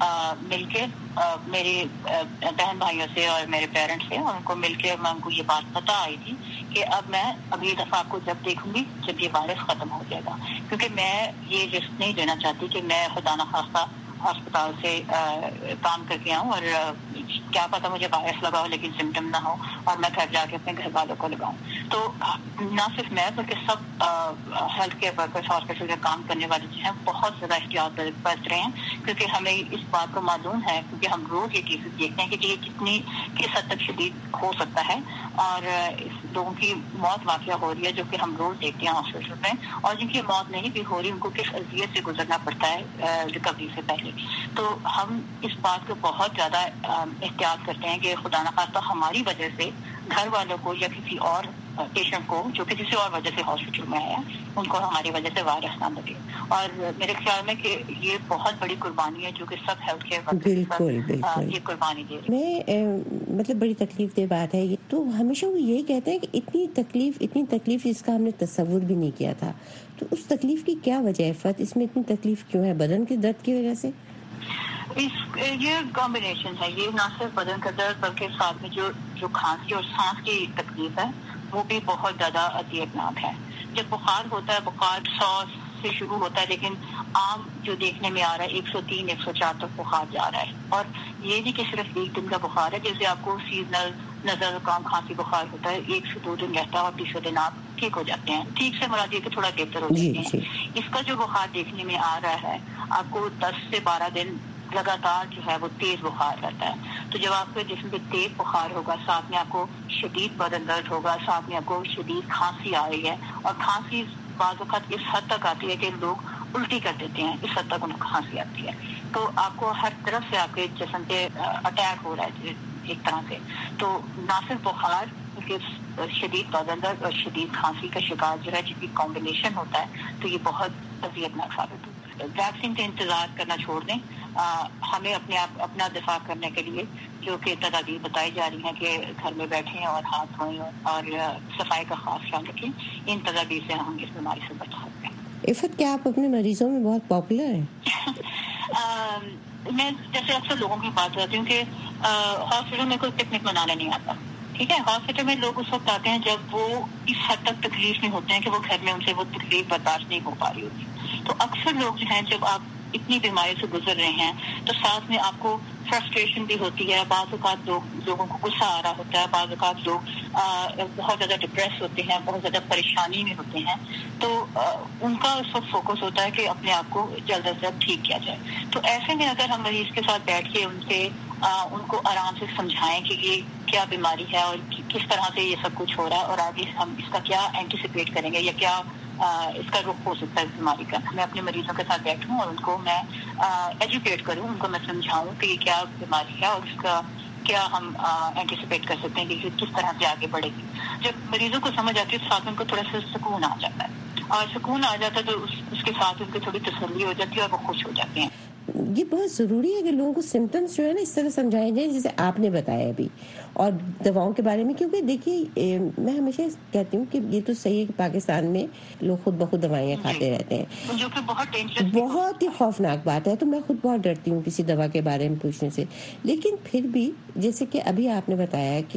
مل کے میری بہن بھائیوں سے اور میرے پیرنٹس سے ان کو مل کے میں ان کو یہ بات بتا آئی تھی کہ اب میں اگلی دفعہ آپ کو جب دیکھوں گی جب یہ وائرس ختم ہو جائے گا، کیونکہ میں یہ رسک نہیں لینا چاہتی کہ میں خدا نخواستہ ہسپتال سے کام کر کے آؤں اور کیا پتا مجھے وائرس لگا ہو لیکن سمٹم نہ ہو اور میں گھر جا کے اپنے گھر والوں کو لگاؤں۔ تو نہ صرف میں بلکہ سب ہیلتھ کیئر ورکرس ہاسپٹل میں کام کرنے والے جو ہیں بہت زیادہ احتیاط برت رہے ہیں، کیونکہ ہمیں اس بات کو معلوم ہے، کیونکہ ہم روز یہ کیسز دیکھتے ہیں کہ یہ کتنی کس حد تک شدید ہو سکتا ہے، اور اس لوگوں کی موت واقعہ ہو رہی ہے جو کہ ہم روز دیکھتے ہیں ہاسپٹل میں، اور جن کی موت نہیں بھی ہو رہی ان کو کس اذیت سے گزرنا پڑتا ہے ریکوری سے پہلے۔ تو ہم اس بات کو بہت زیادہ احتیاط کرتے ہیں کہ خدا نخواستہ ہماری وجہ سے گھر والوں کو یا کسی اور پیشنٹ کو جو کہ کسی اور وجہ سے ہاسپٹل میں آیا ان کو ہماری وجہ سے وائرس نہ لگے، اور میرے خیال میں کہ یہ بہت بڑی قربانی ہے جو کہ سب ہیلتھ کیئر بالکل بالکل یہ قربانی دے رہے ہیں۔ میں مطلب بڑی تکلیف دہ بات ہے یہ، تو ہمیشہ وہ یہی کہتے ہیں کہ اتنی تکلیف اتنی تکلیف جس کا ہم نے تصور بھی نہیں کیا تھا، تو اس تکلیف کی کیا وجہ ہے فت؟ اس میں اتنی تکلیف کیوں ہے؟ بدن کے درد کی وجہ سے؟ اس یہ کمبینیشن ہے، یہ نہ صرف بدن کا درد بلکہ ساتھ میں جو جو کھانسی اور سانس کی تکلیف ہے وہ بھی بہت زیادہ اذیتناک ہے۔ جب بخار ہوتا ہے، بخار سو سے شروع ہوتا ہے لیکن عام جو دیکھنے میں آ رہا ہے ایک سو تین ایک سو چار تک بخار جا رہا ہے، اور یہ نہیں کہ صرف ایک دن کا بخار ہے، جیسے آپ کو سیزنل نزل زکام کھانسی بخار ہوتا ہے ایک سے دو دن رہتا ہے اور تیسرے دن آپ ٹھیک ہو جاتے ہیں، ٹھیک سے مراد یہ کہ تھوڑا بہتر ہو جاتے ہیں۔ اس کا جو بخار دیکھنے میں آ رہا ہے آپ کو دس سے بارہ دن لگاتار جو ہے وہ تیز بخار رہتا ہے۔ تو جب آپ کے جسم پہ تیز بخار ہوگا، ساتھ میں آپ کو شدید بدن درد ہوگا، ساتھ میں آپ کو شدید کھانسی آ رہی ہے، اور کھانسی بعض اوقات اس حد تک آتی ہے کہ لوگ الٹی کر دیتے ہیں، اس حد تک ان کو کھانسی آتی ہے، تو آپ کو ہر طرف سے آپ کے جسم پہ اٹیک ہو رہا ہے ایک طرح سے۔ تو نہ صرف بخار بلکہ شدید بدن درد اور شدید کھانسی کا شکار جو ہے جن کی کمبینیشن ہوتا ہے تو یہ بہت اذیتناک ثابت ہوتا ہے۔ ویکسین کا انتظار کرنا چھوڑ دیں، آ, ہمیں اپنے آپ اپنا دفاع کرنے کے لیے جو کہ تدابیر بتائی جا رہی ہیں کہ گھر میں بیٹھیں اور ہاتھ دھوئیں اور صفائی کا خاص خیال رکھیں، ان تدابیر سے ہم اس بیماری سے بچ سکتے ہیں۔ عفت کیا آپ اپنے مریضوں میں بہت پاپولر ہیں؟ میں جیسے اکثر لوگوں کی بات کرتی ہوں کہ ہاسپٹل میں کوئی پکنک منانے نہیں آتا، ٹھیک ہے، ہاسپٹل میں لوگ اس وقت آتے ہیں جب وہ اس حد تک تکلیف میں ہوتے ہیں کہ وہ گھر میں ان سے وہ تکلیف برداشت نہیں ہو پا رہی ہوتی۔ تو اکثر لوگ جو ہیں جب آپ اتنی بیماری سے گزر رہے ہیں تو ساتھ میں آپ کو فرسٹریشن بھی ہوتی ہے، بعض اوقات لوگ لوگوں کو غصہ آ رہا ہوتا ہے، بعض اوقات لوگ بہت زیادہ ڈپریس ہوتے ہیں، بہت زیادہ پریشانی میں ہوتے ہیں، تو ان کا اس وقت فوکس ہوتا ہے کہ اپنے آپ کو جلد از جلد ٹھیک کیا جائے۔ تو ایسے میں اگر ہم مریض کے ساتھ بیٹھ کے ان سے ان کو آرام سے سمجھائیں کہ یہ کیا بیماری ہے اور کس طرح سے یہ سب کچھ ہو رہا ہے اور آگے ہم اس کا کیا اینٹیسپیٹ کریں گے یا کیا اس کا رخ ہو سکتا ہے اس بیماری کا، میں اپنے مریضوں کے ساتھ بیٹھوں اور ان کو میں ایجوکیٹ کروں، ان کو میں سمجھاؤں کہ یہ کیا بیماری ہے اور اس کا کیا ہم اینٹیسپیٹ کر سکتے ہیں کہ کس طرح سے آگے بڑھے گی۔ جب مریضوں کو سمجھ آتی ہے ساتھ میں ان کو تھوڑا سا سکون آ جاتا ہے، اور سکون آ جاتا ہے تو اس, اس کے ساتھ ان کو تھوڑی تسلی ہو جاتی ہے اور وہ خوش ہو جاتے ہیں۔ یہ بہت ضروری ہے کہ لوگوں کو سمٹمز جو ہے نا اس طرح سمجھائے جائیں جیسے آپ نے بتایا ابھی، اور دواؤں کے بارے میں، کیونکہ دیکھیے میں ہمیشہ کہتی ہوں کہ یہ تو صحیح ہے کہ پاکستان میں لوگ خود بخود دوائیاں کھاتے رہتے ہیں، جو کہ بہت ڈینجرس بہت ہی خوفناک بات ہے، تو میں خود بہت ڈرتی ہوں کسی دوا کے بارے میں پوچھنے سے، لیکن پھر بھی جیسے کہ ابھی آپ نے بتایا کہ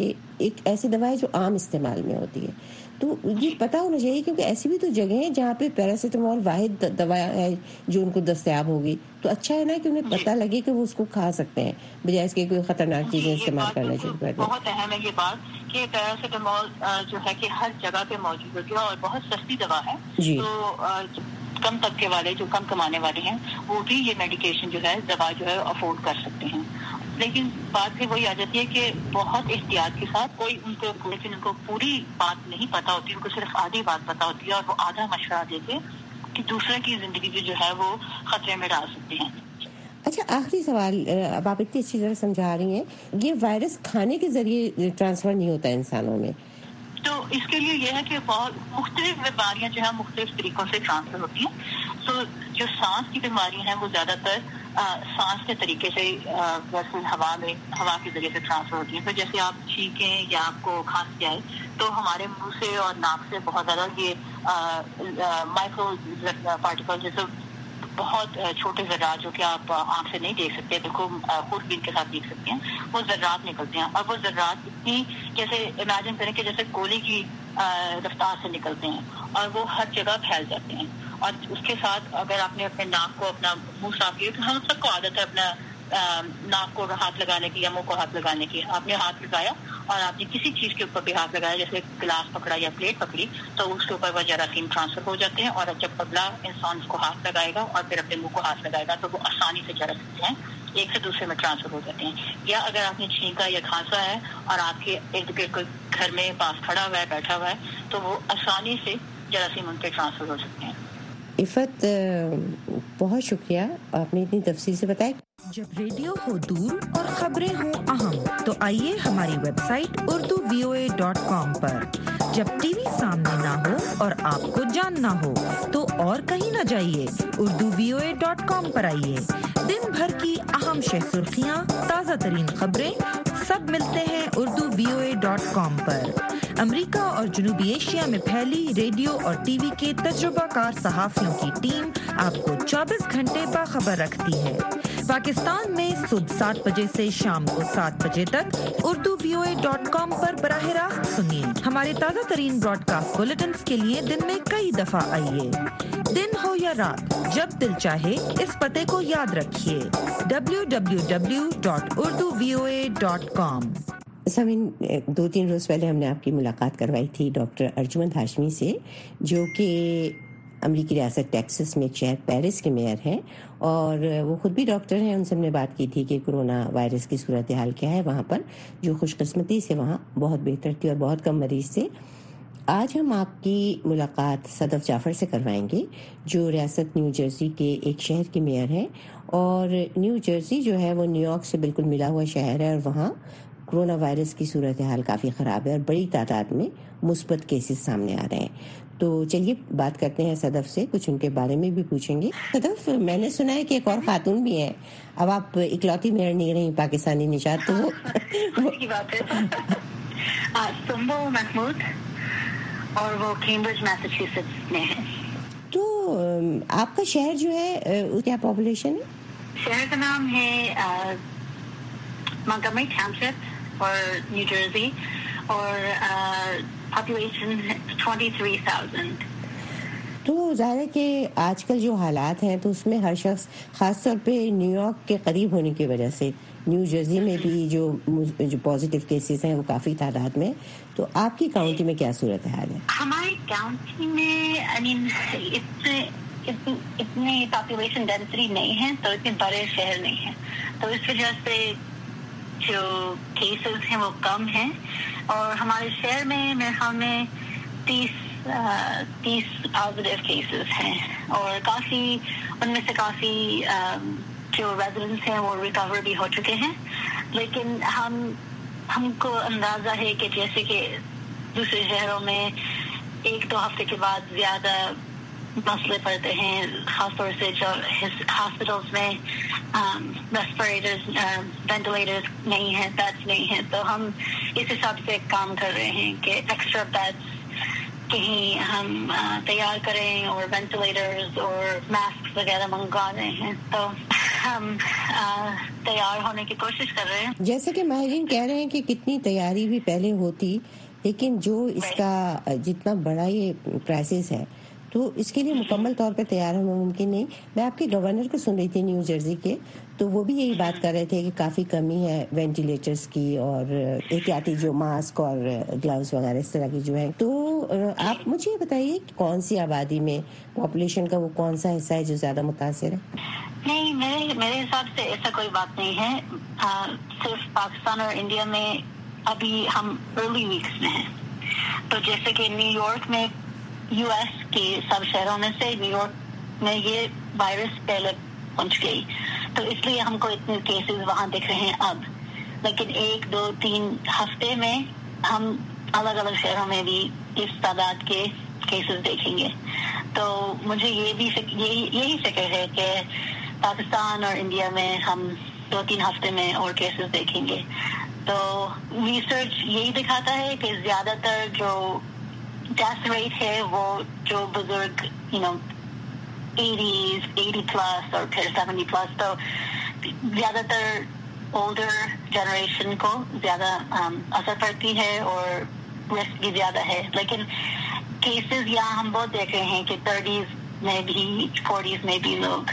ایک ایسی دوا ہے جو عام استعمال میں ہوتی ہے. تو یہ پتہ ہونا چاہیے کیونکہ ایسی بھی تو جگہ ہیں جہاں پہ پیراسیٹامول واحد دوا ہے جو ان کو دستیاب ہوگی. تو اچھا ہے نا کہ انہیں پتہ لگے کہ وہ اس کو کھا سکتے ہیں بجائے اس کے کوئی خطرناک چیزیں استعمال کرنا شروع کر دیں. بہت اہم ہے یہ بات کہ پیراسیٹامول جو ہے کہ ہر جگہ پہ موجود ہوتی ہے اور بہت سستی دوا ہے. جی. تو کم طبقے والے جو کم کمانے والے ہیں وہ بھی یہ میڈیکیشن جو ہے دوا جو ہے افورڈ کر سکتے ہیں. لیکن بات بھی وہی آ جاتی ہے کہ بہت احتیاط کے ساتھ کوئی ان کو لیکن ان کو پوری بات نہیں پتہ ہوتی, ان کو صرف آدھی بات پتہ ہوتی ہے اور وہ آدھا مشورہ دے کے کہ دوسرے کی زندگی جو ہے وہ خطرے میں ڈال سکتے ہیں. اچھا آخری سوال, اب آپ اتنی اچھی طرح سمجھا رہی ہیں, یہ وائرس کھانے کے ذریعے ٹرانسفر نہیں ہوتا انسانوں میں؟ تو اس کے لیے یہ ہے کہ بہت مختلف بیماریاں جو ہیں مختلف طریقوں سے ٹرانسفر ہوتی ہیں. تو جو سانس کی بیماریاں ہیں وہ زیادہ تر سانس کے طریقے سے ویسے ہوا میں ہوا کے ذریعے سے ٹرانسفر ہوتی ہیں. تو جیسے آپ چھینکیں یا آپ کو کھانسی آئے تو ہمارے منہ سے اور ناک سے بہت زیادہ یہ مائکرو پارٹیکل جیسے بہت چھوٹے ذرات جو کہ آپ آنکھ سے نہیں دیکھ سکتے, بالکل خوردبین کے ساتھ دیکھ سکتے ہیں, وہ ذرات نکلتے ہیں. اور وہ ذرات اتنی جیسے امیجن کریں کہ جیسے گولی کی رفتار سے نکلتے ہیں اور وہ ہر جگہ پھیل جاتے ہیں. اور اس کے ساتھ اگر آپ نے اپنے ناک کو اپنا منہ صاف کیا, تو ہم سب کو عادت ہے اپنا ناک کو ہاتھ لگانے کی یا منہ کو ہاتھ لگانے کی. آپ نے ہاتھ لگایا اور آپ نے کسی چیز کے اوپر بھی ہاتھ لگایا, جیسے گلاس پکڑا یا پلیٹ پکڑی, تو اس کے اوپر وہ جراثیم ٹرانسفر ہو جاتے ہیں. اور جب اگلا انسان اس کو ہاتھ لگائے گا اور پھر اپنے منہ کو ہاتھ لگائے گا تو وہ آسانی سے جراثیم ہیں ایک سے دوسرے میں ٹرانسفر ہو جاتے ہیں. یا اگر آپ نے چھینکا یا کھانسا ہے اور آپ کے ارد گرد کوئی گھر میں پاس کھڑا ہوا ہے بیٹھا ہوا ہے تو وہ آسانی سے جراثیم ان پہ ٹرانسفر ہو سکتے ہیں. عفت بہت شکریہ, آپ نے اتنی تفصیل سے بتایا. جب ریڈیو ہو دور اور خبریں ہوں اہم تو آئیے ہماری website Urdu V O A dot com پر. جب ٹی وی سامنے نہ ہو اور آپ کو جاننا ہو تو اور کہیں نہ جائیے, Urdu V O A dot com پر آئیے. دن بھر کی اہم شہ سرخیاں, تازہ ترین خبریں سب ملتے ہیں Urdu V O A dot com پر. امریکہ اور جنوبی ایشیا میں پھیلی ریڈیو اور ٹی وی کے تجربہ کار صحافیوں کی ٹیم آپ کو چوبیس گھنٹے باخبر رکھتی ہے. پاکستان میں صبح سات بجے سے شام کو سات بجے تک Urdu V O A dot com پر براہ راست سنیے. ہمارے تازہ ترین براڈ کاسٹ بلیٹنز کے لیے دن میں کئی دفعہ آئیے. دن ہو یا رات, جب دل چاہے اس پتے کو یاد رکھیے, W W W dot Urdu V O A dot com. Sameen, دو تین روز پہلے ہم نے آپ کی ملاقات کروائی تھی ڈاکٹر ارجمند ہاشمی سے, جو کہ امریکی ریاست ٹیکسس میں ایک شہر پیرس کے میئر ہیں, اور وہ خود بھی ڈاکٹر ہیں. ان سے ہم نے بات کی تھی کہ کرونا وائرس کی صورتحال کیا ہے وہاں پر, جو خوش قسمتی سے وہاں بہت بہتر تھی اور بہت کم مریض تھے. آج ہم آپ کی ملاقات صدف جعفر سے کروائیں گے, جو ریاست نیو جرسی کے ایک شہر کے میئر ہیں. اور نیو جرسی جو ہے وہ نیو یارک سے بالکل ملا ہوا شہر ہے, اور وہاں کرونا وائرس کی صورتحال کافی خراب ہے اور بڑی تعداد میں مثبت کیسز سامنے آ رہے ہیں. تو چلیے بات کرتے ہیں صدف سے, کچھ ان کے بارے میں بھی پوچھیں گے. صدف, میں نے سنا ہے کہ ایک اور خاتون بھی ہیں, اب آپ اکلوتی میئر نہیں رہی پاکستانی نشاد, تو وہ کی بات ہے سمبو محمود, اور وہ کیمبرج میساچیوسیٹس میں ہے. تو آپ کا شہر جو ہے کیا پاپولیشن ہے؟ شہر کا نام ہے منگمری ٹاؤنشپ اور نیو جرسی, اور پاپولیشن ٹوینٹی تھری تھاؤزینڈ. تو ظاہر ہے کہ آج کل جو حالات ہیں تو اس میں ہر شخص, خاص طور پہ نیو یارک کے قریب ہونے کی وجہ سے نیو جرسی میں بھی جو جو پازیٹیو کیسز ہیں وہ کافی تعداد میں. تو آپ کی کاؤنٹی میں کیا صورت حال ہے؟ ہماری کاؤنٹی میں آئی مین اتنی پاپولیشن ڈینسٹی نہیں ہے, تو اتنے بڑے شہر نہیں ہیں, تو اس وجہ سے جو کیسز ہیں وہ کم ہیں. اور ہمارے شہر میں میرے خیال میں تیس تیس پازیٹیو کیسز ہیں, اور کافی ان میں سے کافی جو ریزیڈنٹس ہیں وہ ریکور بھی ہو چکے ہیں. لیکن ہم ہم کو اندازہ ہے کہ جیسے کہ دوسرے شہروں میں ایک دو ہفتے کے بعد زیادہ مسئلے پڑتے ہیں, خاص طور سے جو ہاسپٹلس میں ریسپریٹرز وینٹیلیٹرز نہیں ہیں, بیڈس نہیں ہیں. تو ہم اس حساب سے کام کر رہے ہیں کہ ایکسٹرا بیڈس کہیں ہم تیار کریں اور وینٹیلیٹرز اور ماسک وغیرہ منگوا رہے ہیں. تو ہم تیار ہونے کی کوشش کر رہے ہیں. جیسے کہ ماہرین کہہ رہے ہیں کہ کتنی تیاری بھی پہلے ہوتی، لیکن جو اس کا جتنا بڑا یہ کرائسس ہے تو اس کے لیے مکمل طور پہ تیار ہونا ممکن نہیں. میں آپ کے گورنر کو سن رہی تھی نیو جرسی کے، تو وہ بھی یہی بات کر رہے تھے کہ کافی کمی ہے وینٹیلیٹرز کی اور احتیاطی جو ماسک اور گلاوز وغیرہ اس طرح کی جو ہیں. تو آپ مجھے یہ بتائیے کون سی آبادی میں پاپولیشن کا وہ کون سا حصہ ہے جو زیادہ متاثر ہے؟ نہیں، میرے میرے حساب سے ایسا کوئی بات نہیں ہے. آ, صرف پاکستان اور انڈیا میں ابھی ہم ارلی ویکس میں ہیں. تو جیسے کہ نیو یارک میں یو ایس کے سب شہروں میں سے نیو یارک میں یہ وائرس پہلے پہنچ گئی، تو اس لیے ہم کو اتنے کیسز وہاں دکھ رہے ہیں اب. لیکن ایک دو تین ہفتے میں ہم الگ الگ شہروں میں بھی اس تعداد کے کیسز دیکھیں گے. تو مجھے یہ بھی فکر, یہی یہی فکر ہے کہ پاکستان اور انڈیا میں ہم دو تین ہفتے میں اور کیسز دیکھیں گے. تو ریسرچ یہی دکھاتا ہے کہ زیادہ تر جو ڈیتھ ریٹ ہے وہ جو بزرگ you know eighties eighty plus اور پھر سیونٹی پلس، تو زیادہ تر اولڈر جنریشن کو زیادہ اثر پڑتی ہے اور رسک بھی زیادہ ہے. لیکن کیسز یہاں ہم بہت دیکھ رہے ہیں کہ تھرٹیز میں بھی فورٹیز میں بھی لوگ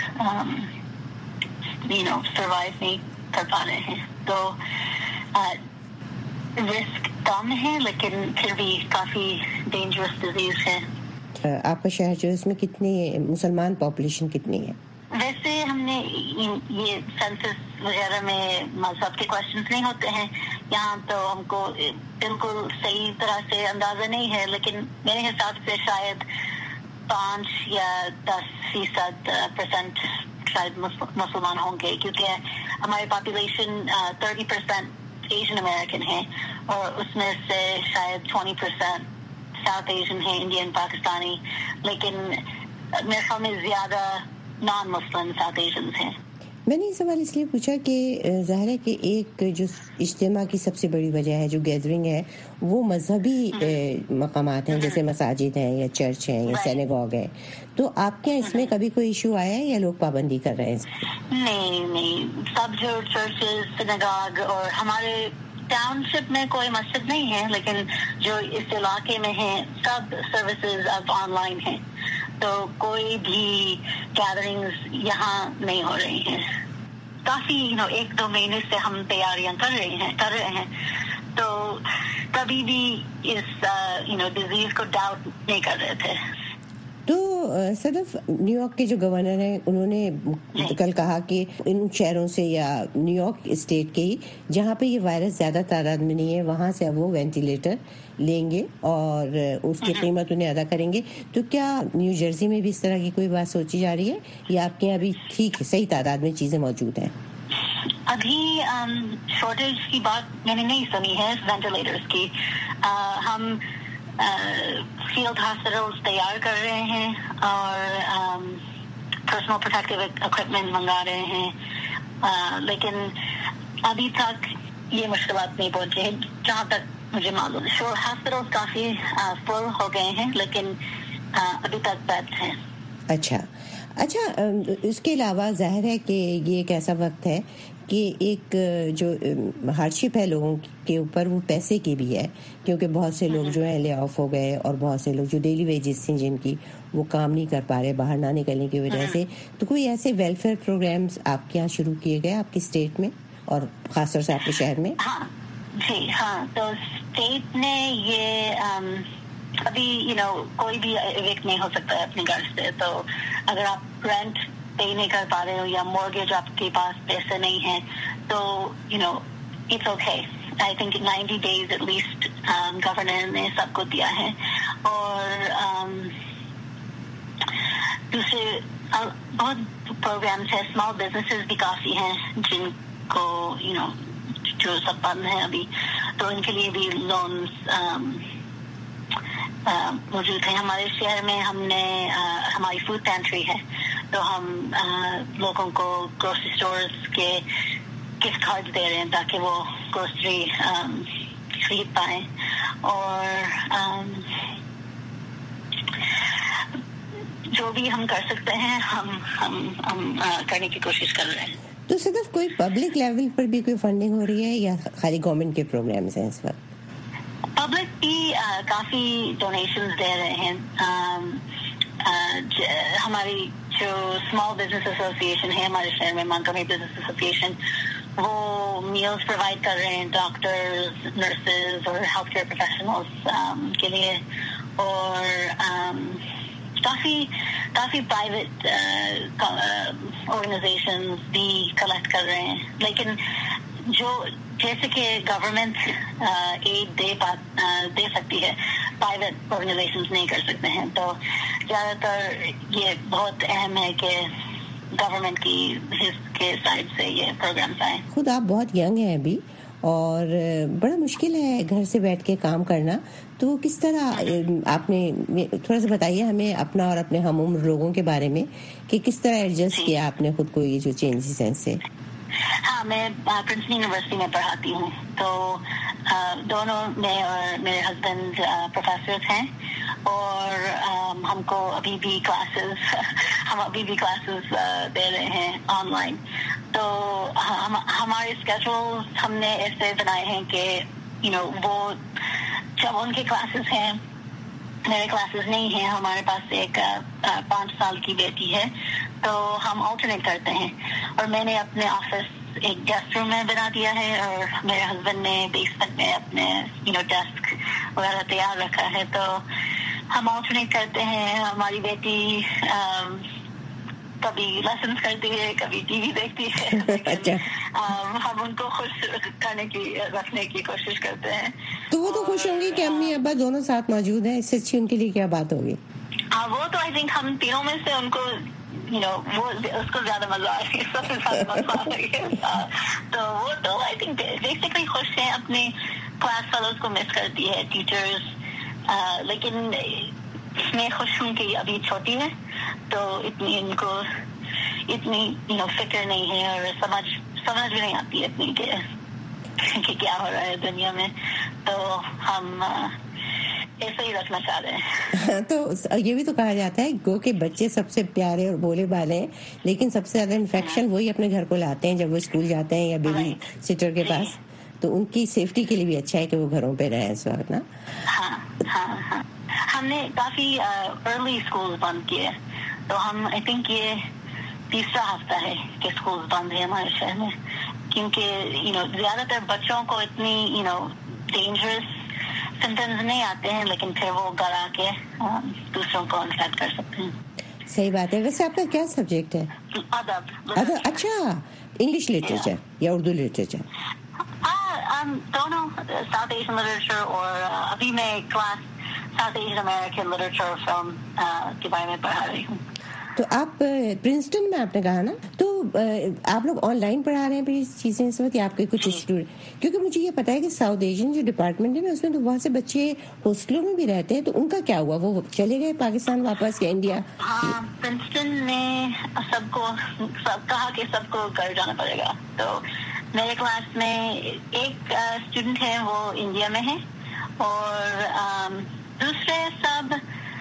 یو نو سروائیو نہیں کر پا رہے ہیں. تو رسک کم ہے لیکن پھر بھی کافی ڈینجرس ڈیزیز ہے. آپ کا شہر جو ہے اس میں کتنی مسلمان پاپولیشن کتنی ہے؟ ویسے ہم نے یہ سینسس وغیرہ میں مذہب کے کوشچنس نہیں ہوتے ہیں یہاں، تو ہم کو بالکل صحیح طرح سے اندازہ نہیں ہے. لیکن میرے حساب سے شاید پانچ یا دس فیصد پرسینٹ شاید مسلمان ہوں گے، کیونکہ ہماری population thirty percent Asian American ہے اور اس میں سے شاید ٹوینٹی پرسینٹ ساؤتھ ایشین ہے، انڈین پاکستانی. لیکن میرے خیال میں زیادہ نان مسلم ساؤتھ ایشینز ہیں. میں نے یہ سوال اس لیے پوچھا کہ ظاہر ہے کہ ایک جو اجتماع کی سب سے بڑی وجہ ہے جو گیدرنگ ہے وہ مذہبی مقامات ہیں، جیسے مساجد ہیں یا چرچ ہیں یا سینیگوگ ہے. تو آپ کے اس میں کبھی کوئی ایشو آیا ہے یا لوگ پابندی کر رہے ہیں؟ نہیں نہیں، سب جو چرچز سینیگوگ اور ہمارے ٹاؤن شپ میں کوئی مسجد نہیں ہے، لیکن جو اس علاقے میں ہیں سب سروسز اب آن لائن ہیں. تو کوئی بھی گیدرنگز یہاں نہیں ہو رہی ہیں. کافی یو نو ایک دو مہینے سے ہم تیاریاں کر رہے ہیں کر رہے ہیں تو کبھی بھی اس یو نو ڈیزیز کو ڈاؤٹ نہیں کر رہے تھے. تو صدف، نیو یارک کے جو گورنر ہیں انہوں نے کل کہا کہ ان شہروں سے یا نیو یارک اسٹیٹ کے ہی جہاں پہ یہ وائرس زیادہ تعداد میں نہیں ہے وہاں سے اب وہ وینٹیلیٹر لیں گے اور اس کی قیمت انہیں ادا کریں گے. تو کیا نیو جرسی میں بھی اس طرح کی کوئی بات سوچی جا رہی ہے یا آپ کے یہاں ابھی ٹھیک صحیح تعداد میں چیزیں موجود ہیں؟ ابھی شارٹیج کی بات میں نے نہیں سنی ہے وینٹیلیٹرز کی. ہم فیلڈ ہاسپٹلز تیار کر رہے ہیں اور پرسنل پروٹیکٹیو اکوپمنٹ منگا رہے ہیں، لیکن ابھی تک یہ مشکلات نہیں پہنچے ہیں جہاں تک مجھے معلوم ہے. شور ہاسپٹلز کافی فل ہو گئے ہیں لیکن ابھی تک بیڈ ہیں. اچھا اچھا اس کے علاوہ ظاہر ہے کہ یہ ایک ایسا وقت ہے کہ ایک جو ہارڈشپ ہے لوگوں کے اوپر وہ پیسے کی بھی ہے، کیونکہ بہت سے لوگ جو ہیں لے آف ہو گئے اور بہت سے لوگ جو ڈیلی ویجز تھیں جن کی وہ کام نہیں کر پا رہے باہر نہ نکلنے کی وجہ سے. تو کوئی ایسے ویلفیئر پروگرامز آپ کے یہاں شروع کیے گئے آپ کی اسٹیٹ میں اور خاص طور سے آپ کے شہر میں؟ ہاں جی ہاں، تو اسٹیٹ نے یہ ابھی یو نو کوئی بھی ایویکٹ نہیں ہو سکتا ہے اپنے گھر سے. تو اگر آپ رینٹ پے نہیں کر پا رہے ہو یا مورگیج آپ کے پاس پیسے نہیں ہیں تو you know it's okay. I think ninety days at least governor نے سب کو دیا ہے. اور دوسرے بہت پروگرامس ہیں، اسمال بزنسز بھی کافی ہیں جن کو یو نو جو سب بند ہیں ابھی، تو ان کے لیے بھی لونس موجود ہیں. ہمارے شہر میں ہم نے ہماری فوڈ پینٹری ہے تو ہم لوگوں کو گروسری اسٹورز کے گفٹ کارڈ دے رہے ہیں تاکہ وہ گروسری خرید پائیں. اور جو جو بھی ہم کر سکتے ہیں ہم ہم ہم کرنے کی کوشش کر رہے ہیں. تو صرف کوئی پبلک لیول پر بھی کوئی فنڈنگ ہو رہی ہے یا خالی گورنمنٹ کے پروگرامز ہیں اس وقت؟ پبلک بھی کافی ڈونیشنز دے رہے ہیں. ہماری جو اسمال بزنس ایسوسیشن ہے ہمارے شہر میں، مانکمی بزنس ایسوسیشن، وہ میلز پرووائڈ کر رہے ہیں ڈاکٹرز، نرسز اور ہیلتھ کیئر پروفیشنلز کے لیے. اور کافی کافی پرائیویٹ آرگنائزیشنز بھی کلیکٹ کر رہے ہیں. لیکن جو جیسے کہ گورنمنٹ ایڈ دے پا دے سکتی ہے، پرائیویٹ آرگنائزیشنز نہیں کر سکتے ہیں. تو زیادہ تر یہ بہت اہم ہے کہ گورنمنٹ کی کے سائڈ سے یہ پروگرامس آئیں. خود آپ بہت ینگ ہیں ابھی اور بڑا مشکل ہے گھر سے بیٹھ کے کام کرنا، تو کس طرح آپ نے تھوڑا سا بتائیے ہمیں اپنا اور اپنے ہم عمر لوگوں کے بارے میں کہ کس طرح ایڈجسٹ کیا آپ نے خود کو یہ جو چینجز ہیں سے؟ ہاں، میں پرنسٹن یونیورسٹی میں پڑھاتی ہوں. تو دونوں میں اور میرے ہسبینڈ پروفیسرز ہیں اور ہم کو ابھی بھی کلاسز ہم ابھی بھی کلاسز دے رہے ہیں آن لائن. تو ہم ہمارے اسکیجول ہم نے ایسے بنائے ہیں کہ یو نو وہ جب ان کے کلاسز ہیں میرے کلاسز نہیں ہیں. ہمارے پاس ایک پانچ سال کی بیٹی ہے تو ہم آلٹرنیٹ کرتے ہیں. اور میں نے اپنے آفس ایک گیسٹ روم میں بنا دیا ہے اور میرے ہسبینڈ نے بیسمنٹ میں اپنے یو نو ڈیسک وغیرہ تیار رکھا ہے. تو ہم آلٹرنیٹ کرتے ہیں. ہماری بیٹی کبھی لیسنس کرتی ہے، کبھی ٹی وی دیکھتی ہے. ہم ان کو خوش کرنے کی رکھنے کی کوشش کرتے ہیں. تو وہ تو خوش ہوں گی کہ امی ابا دونوں ساتھ موجود ہیں، اس سے اچھی ان کے لیے کیا بات ہوگی؟ ہاں، وہ تو آئی تھنک ہم تینوں میں سے ان کو یو نو وہ اس کو زیادہ مزہ آ رہی ہے، سب سے زیادہ مزہ آ رہی ہے. تو وہ تو آئی تھنک بیسکلی خوش ہیں. اپنے کلاس فیلوز کو مس کرتی ہے، ٹیچرز. لیکن اس میں خوش ہوں کہ ابھی چھوٹی ہے تو اتنی ان کو اتنی یو نو فکر نہیں ہے اور سمجھ سمجھ بھی نہیں آتی ہے اتنی کہ کہ کیا ہو رہا ہے دنیا میں. تو ہم ایسے ہی رکھنا چاہ رہے ہیں. تو یہ بھی تو کہا جاتا ہے گو کہ بچے سب سے پیارے اور بولے بالے ہیں، لیکن سب سے زیادہ انفیکشن وہی اپنے گھر کو لاتے ہیں جب وہ اسکول جاتے ہیں یا بیبی سٹر کے پاس. تو ان کی سیفٹی کے لیے بھی اچھا ہے کہ وہ گھروں پہ رہیں اس وقت نا. ہاں ہاں ہاں ہم نے کافی ارلی اسکول بند کیے. تو ہم آئی تھنک یہ تیسرا ہفتہ ہے کہ اسکول بند ہے ہمارے شہر میں، کیونکہ یو نو زیادہ تر بچوں کو اتنی یو نو ڈینجرس سمٹمز نہیں آتے ہیں، لیکن پھر وہ گھر آ کے دوسروں کو انفیکٹ کر سکتے ہیں. صحیح بات ہے. ویسے آپ کا کیا سبجیکٹ ہے؟ ادب. اچھا، انگلش لٹریچر یا اردو لٹریچر؟ دونوں، ساؤتھ ایشین لٹریچر اور ابھی میں class South Asian American literature اور فلم کے بارے میں پڑھا رہی ہوں. تو آپ پرنسٹن میں آپ نے کہا نا، تو آپ لوگ آن لائن پڑھا رہے ہیں پھر اس چیزیں اس وقت یا آپ کے کچھ اسٹوڈنٹ؟ کیونکہ مجھے یہ پتا ہے کہ ساؤتھ ایشین جو ڈپارٹمنٹ ہے نا اس میں تو بہت سے بچے ہاسٹلوں میں بھی رہتے ہیں. تو ان کا کیا ہوا؟ وہ چلے گئے پاکستان واپس یا انڈیا؟ ہاں، پرنسٹن میں سب کو سب کہا کہ سب کو گھر جانا پڑے گا. تو میرے کلاس میں ایک اسٹوڈنٹ ہے وہ انڈیا میں ہے اور دوسرے سب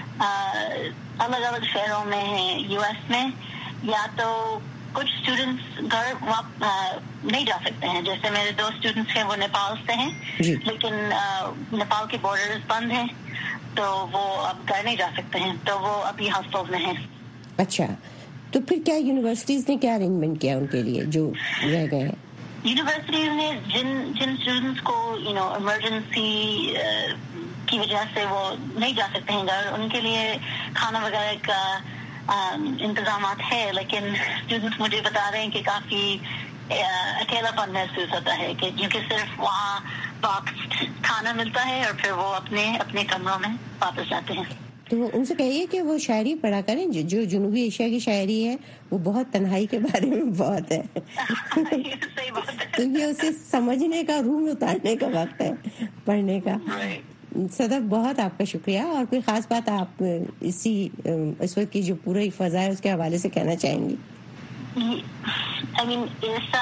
الگ الگ شہروں میں ہیں یو ایس میں. یا تو کچھ اسٹوڈنٹس گھر نہیں جا سکتے ہیں، جیسے میرے دو اسٹوڈنٹس ہیں وہ نیپال سے ہیں لیکن نیپال کے بارڈرز بند ہیں تو وہ اب گھر نہیں جا سکتے ہیں، تو وہ ابھی ہاسٹل میں ہیں. اچھا، تو پھر کیا یونیورسٹیز نے کیا ارینجمنٹ کیا ان کے لیے جو رہ گئے ہیں؟ یونیورسٹیز نے جن جن اسٹوڈنٹس کو یو نو ایمرجنسی کی وجہ سے وہ نہیں جا سکتے ہیں گھر، ان کے لیے کھانا وغیرہ کا انتظامات ہے. لیکن اسٹوڈنٹس مجھے بتا رہے ہیں کہ کافی اکیلا پن محسوس ہوتا ہے کہ کیونکہ صرف وہاں باکس کھانا ملتا ہے اور پھر وہ اپنے اپنے کمروں میں واپس جاتے ہیں. تو ان سے کہیے کہ وہ شاعری پڑھا کریں جو جو جنوبی ایشیا کی شاعری ہے وہ بہت تنہائی کے بارے میں بہت ہے. صحیح بات ہے. تو یہ اسے سمجھنے کا، روح میں اتارنے کا وقت ہے پڑھنے کا. صدف بہت آپ کا شکریہ. اور کوئی خاص بات آپ اسی اس وقت کی جو پوری فضا ہے اس کے حوالے سے کہنا چاہیں گی؟ آئی مین ایسا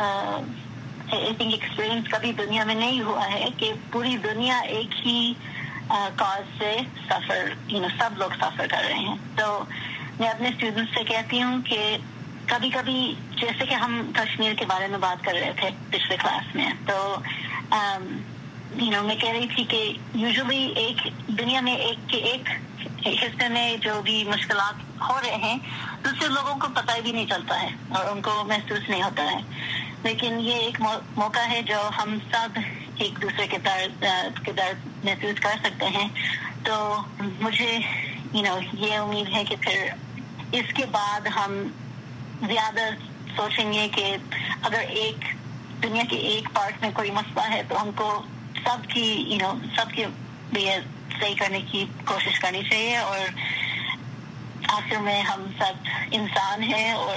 آئی تھنک ایکسپیرئنس کبھی دنیا میں نہیں ہوا ہے کہ پوری دنیا ایک ہی کاز سے سفر یو نو سب لوگ سفر کر رہے ہیں. تو میں اپنے اسٹوڈنٹس سے کہتی ہوں کہ کبھی کبھی جیسے کہ ہم کشمیر کے بارے میں بات کر رہے تھے پچھلے کلاس میں، تو یو نو میں کہہ رہی تھی کہ یوزلی ایک دنیا میں ایک کے ایک حصے میں جو بھی مشکلات ہو رہے ہیں دوسرے لوگوں کو پتہ بھی نہیں چلتا ہے اور ان کو محسوس نہیں ہوتا ہے، لیکن یہ ایک موقع ہے جو ہم سب ایک دوسرے کے درد کے درد محسوس کر سکتے ہیں. تو مجھے یو نو یہ امید ہے کہ پھر اس کے بعد ہم زیادہ سوچیں گے کہ اگر ایک دنیا کے ایک پارٹ میں کوئی مسئلہ ہے تو ہم کو سب کی یو نو سب کے لیے صحیح کرنے کی کوشش کرنی چاہیے، اور آخر میں ہم سب انسان ہیں اور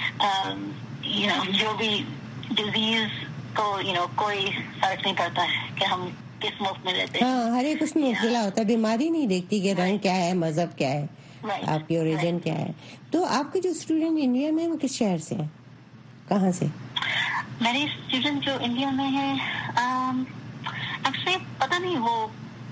یو نو جو بھی ڈیزیز کو یو نو کوئی فرق نہیں پڑتا ہے کہ ہم کس ملک میں رہتے ہیں. ہاں، ہر ایک اس میں مبتلا ہوتا ہے، بیماری نہیں دیکھتی کہ رنگ کیا ہے، مذہب کیا ہے، آپ کی اوریجن کیا ہے. تو آپ کے جو اسٹوڈنٹ انڈیا میں وہ کس شہر سے ہیں، کہاں سے؟ میرے اسٹوڈنٹ جو انڈیا میں ہیں اکثر پتہ نہیں وہ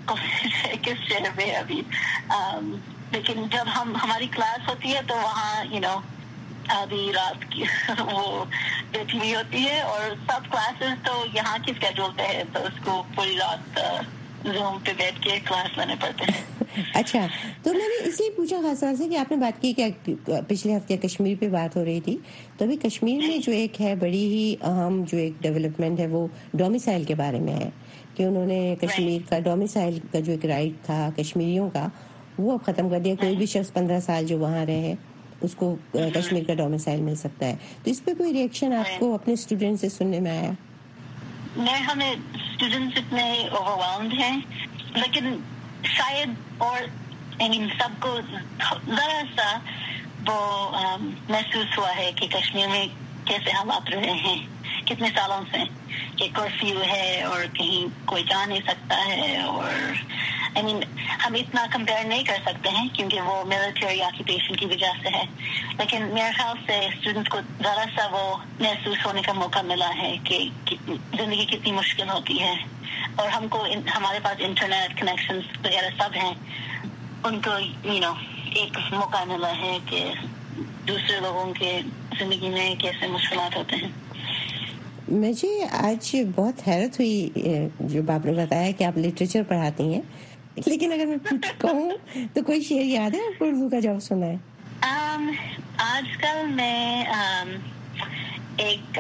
کس شہر میں ابھی، لیکن جب ہم ہماری کلاس ہوتی ہے تو وہاں یو نو آدھی رات کی وہ بیٹھی ہوئی ہوتی ہے، اور سب کلاسز تو یہاں کی اسکیڈول پہ ہے تو اس کو پوری رات زوم پہ بیٹھ کے کلاس لینے پڑتے ہیں. اچھا، تو میں نے اس لیے پوچھا خاص طور سے کہ آپ نے بات کی کہ پچھلے ہفتے کشمیر پہ بات ہو رہی تھی، تو ابھی کشمیر میں جو ایک ہے بڑی ہی اہم جو ایک ڈیولپمنٹ ہے وہ ڈومیسائل کے بارے میں ہے کہ انہوں نے کشمیر کا ڈومیسائل کا جو ایک رائٹ تھا کشمیریوں کا وہ اب ختم کر دیا. کوئی بھی شخص پندرہ سال جو وہاں رہے اس کو کشمیر کا ڈومیسائل مل سکتا ہے. تو اس پہ کوئی ریئیکشن آپ کو اپنے اسٹوڈنٹ سے سننے میں آیا؟ میں ہمیں اسٹوڈنٹس اتنے اوورwhelmed ہیں، لیکن شاید اور I mean, سب کو ذرا سا وہ محسوس ہوا ہے کہ کشمیر میں کیسے حالات رہے ہیں کتنے سالوں سے، کہ کرفیو ہے اور کہیں کوئی جا نہیں سکتا ہے، اور I mean, ہم اتنا کمپیئر نہیں کر سکتے ہیں کیونکہ وہ ملٹری آکوپیشن کی وجہ سے ہے، لیکن میرے خیال سے اسٹوڈنٹس کو ذرا سا وہ محسوس ہونے کا موقع ملا ہے کہ زندگی کتنی مشکل ہوتی ہے، اور ہم کو ہمارے پاس انٹرنیٹ کنیکشن وغیرہ سب ہیں، ان کو یو نو ایک موقع ملا ہے کہ دوسرے لوگوں کے زندگی میں کیسے مشکلات ہوتے ہیں. مجھے آج بہت حیرت ہوئی جو آپ نے بتایا کہ آپ لٹریچر پڑھاتی ہیں، لیکن اگر میں کہوں تو کوئی شعر یاد ہے آپ کو اردو کا جواب سنا ہے؟ um, آج کل میں um, ایک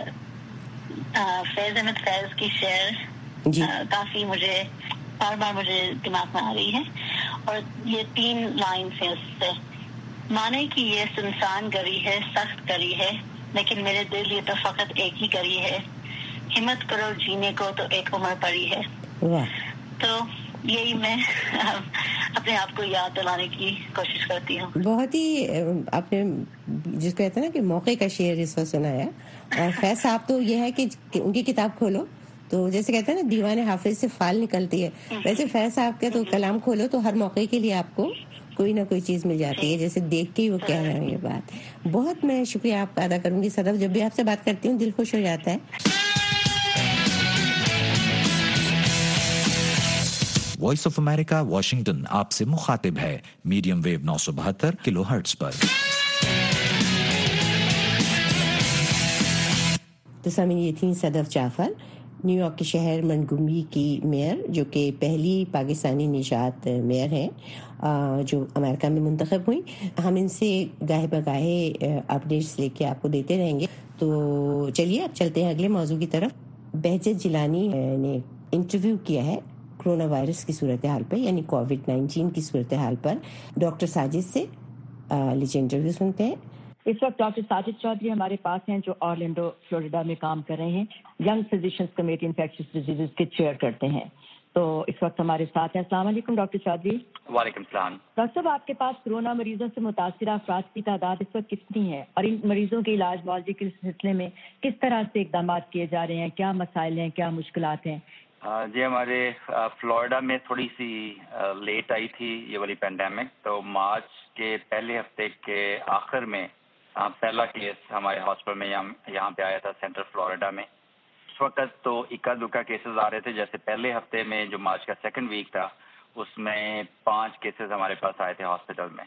فیض احمد فیض کی شعر جی کافی مجھے بار بار مجھے دماغ میں آ رہی ہے، اور یہ تین لائنز ہیں اس سے. مانے کہ یہ سنسان گری ہے، سخت گری ہے، لیکن میرے دل یہ تو فقط ایک ہی گری ہے، ہمت کرو جینے کو تو ایک عمر پڑی ہے. تو یہی میں اپنے آپ کو یاد دلانے کی کوشش کرتی ہوں. بہت ہی آپ نے جس کو کہتے ہیں نا کہ موقع کا شعر اس وقت سنایا، اور فیض صاحب تو یہ ہے کہ ان کی کتاب کھولو تو جیسے کہتے ہیں نا دیوان حافظ سے فال نکلتی ہے، ویسے فیض صاحب کے تو کلام کھولو تو ہر موقع کے لیے آپ کو کوئی نہ کوئی چیز مل جاتی ہے، جیسے دیکھ کے ہی وہ کہہ رہے ہیں یہ بات. بہت میں شکریہ آپ کا ادا کروں گی صدف، جب بھی آپ سے بات کرتی ہوں دل خوش ہو جاتا ہے. وائس آف امریکہ واشنگٹن آپ سے مخاطب ہے میڈیم ویو نو سو بہتر کلو ہرٹز پر. تو سامعین یہ تھی صدف جعفر، نیو یارک کے شہر منگومی کی میئر، جو کہ پہلی پاکستانی نژاد میئر ہیں جو امریکہ میں منتخب ہوئی. ہم ان سے گاہے بگاہے اپڈیٹس لے کے آپ کو دیتے رہیں گے. تو چلیے اب چلتے ہیں اگلے موضوع کی طرف. بہجت جیلانی نے انٹرویو کیا ہے کرونا وائرس کی صورتحال پہ، یعنی کووڈ نائنٹین کی صورتحال پر ڈاکٹر ساجد سے. لیجیے انٹرویو سنتے ہیں. اس وقت ڈاکٹر ساجد چودھری ہمارے پاس ہیں جو آرلینڈو فلوریڈا میں کام کر رہے ہیں، young physicians committee infectious diseases کے چیئر کرتے ہیں. تو اس وقت ہمارے ساتھ ہیں. السلام علیکم ڈاکٹر چودھری. وعلیکم السلام. ڈاکٹر صاحب، آپ کے پاس کرونا مریضوں سے متاثرہ افراد کی تعداد اس وقت کتنی ہے، اور ان مریضوں کے علاج معالجے کے سلسلے میں کس طرح سے اقدامات کیے جا رہے ہیں، کیا مسائل ہیں، کیا مشکلات ہیں؟ جی ہمارے فلوریڈا میں تھوڑی سی لیٹ آئی تھی یہ والی پینڈیمک، تو مارچ کے پہلے ہفتے کے آخر میں پہلا کیس ہمارے ہاسپٹل میں یہاں پہ آیا تھا سینٹرل فلوریڈا میں. اس وقت تو اکا دکا کیسز آ رہے تھے، جیسے پہلے ہفتے میں جو مارچ کا سیکنڈ ویک تھا اس میں پانچ کیسز ہمارے پاس آئے تھے ہاسپٹل میں.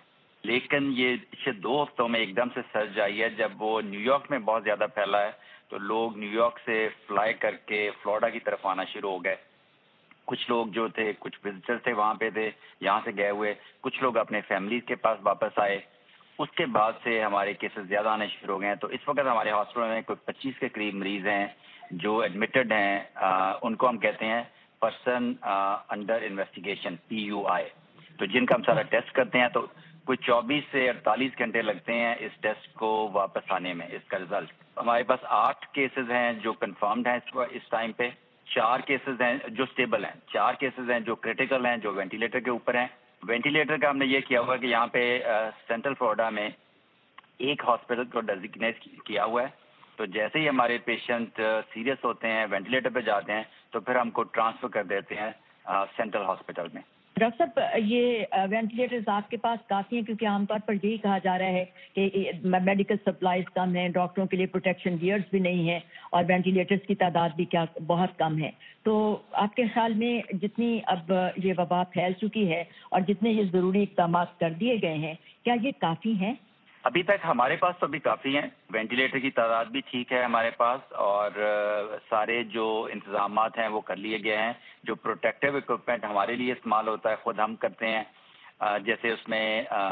لیکن یہ پچھلے دو ہفتوں میں ایک دم سے سرج آئی ہے. جب وہ نیو یارک میں بہت زیادہ پھیلا ہے تو لوگ نیو یارک سے فلائی کر کے فلوریڈا کی طرف آنا شروع ہو گئے. کچھ لوگ جو تھے, کچھ وزٹر تھے وہاں پہ تھے, یہاں سے گئے ہوئے, کچھ لوگ اپنے فیملی کے پاس واپس آئے. اس کے بعد سے ہمارے کیسز زیادہ آنے شروع ہو گئے ہیں. تو اس وقت ہمارے ہاسپٹل میں کوئی پچیس کے قریب مریض ہیں جو ایڈمٹڈ ہیں. آ, ان کو ہم کہتے ہیں person under investigation, P U I. تو جن کا ہم سارا ٹیسٹ کرتے ہیں تو کوئی چوبیس سے اڑتالیس گھنٹے لگتے ہیں اس ٹیسٹ کو واپس آنے میں, اس کا رزلٹ. ہمارے پاس آٹھ کیسز ہیں جو کنفرمڈ ہیں اس ٹائم پہ, چار کیسز ہیں جو اسٹیبل ہیں, چار کیسز ہیں جو کریٹیکل ہیں, جو وینٹیلیٹر کے اوپر ہیں. وینٹیلیٹر کا ہم نے یہ کیا ہوا ہے کہ یہاں پہ سینٹرل فلوریڈا میں ایک ہاسپٹل کو ڈیزگنیٹ کیا ہوا ہے. تو جیسے ہی ہمارے پیشنٹ سیریس ہوتے ہیں, وینٹیلیٹر پہ جاتے ہیں, تو پھر ہم کو ٹرانسفر کر دیتے ہیں سینٹرل ہاسپٹل میں. ڈاکٹر صاحب, یہ وینٹیلیٹرز آپ کے پاس کافی ہیں کیونکہ عام طور پر یہی کہا جا رہا ہے کہ میڈیکل سپلائز کم ہیں, ڈاکٹروں کے لیے پروٹیکشن گیئرز بھی نہیں ہیں اور وینٹیلیٹرز کی تعداد بھی کیا بہت کم ہے. تو آپ کے خیال میں جتنی اب یہ وبا پھیل چکی ہے اور جتنے یہ ضروری اقدامات کر دیے گئے ہیں, کیا یہ کافی ہیں؟ ابھی تک ہمارے پاس تو ابھی کافی ہیں. وینٹیلیٹر کی تعداد بھی ٹھیک ہے ہمارے پاس, اور سارے جو انتظامات ہیں وہ کر لیے گئے ہیں. جو پروٹیکٹیو اکوپمنٹ ہمارے لیے استعمال ہوتا ہے خود ہم کرتے ہیں. جیسے اس میں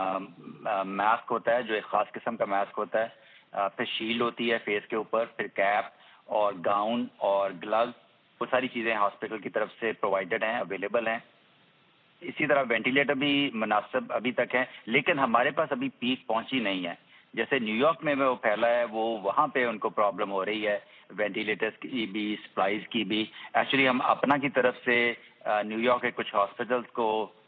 ماسک ہوتا ہے جو ایک خاص قسم کا ماسک ہوتا ہے, پھر شیلڈ ہوتی ہے فیس کے اوپر, پھر کیپ اور گاؤن اور گلوز, وہ ساری چیزیں ہاسپٹل کی طرف سے پرووائڈڈ ہیں, اویلیبل ہیں. اسی طرح وینٹیلیٹر بھی مناسب ابھی تک ہے, لیکن ہمارے پاس ابھی پیک پہنچی نہیں ہے. جیسے نیو یارک میں وہ پھیلا ہے, وہ وہاں پہ ان کو پرابلم ہو رہی ہے وینٹیلیٹرز کی بھی, سپلائز کی بھی. ایکچولی ہم اپنا کی طرف سے نیو یارک کے کچھ ہاسپٹلس کو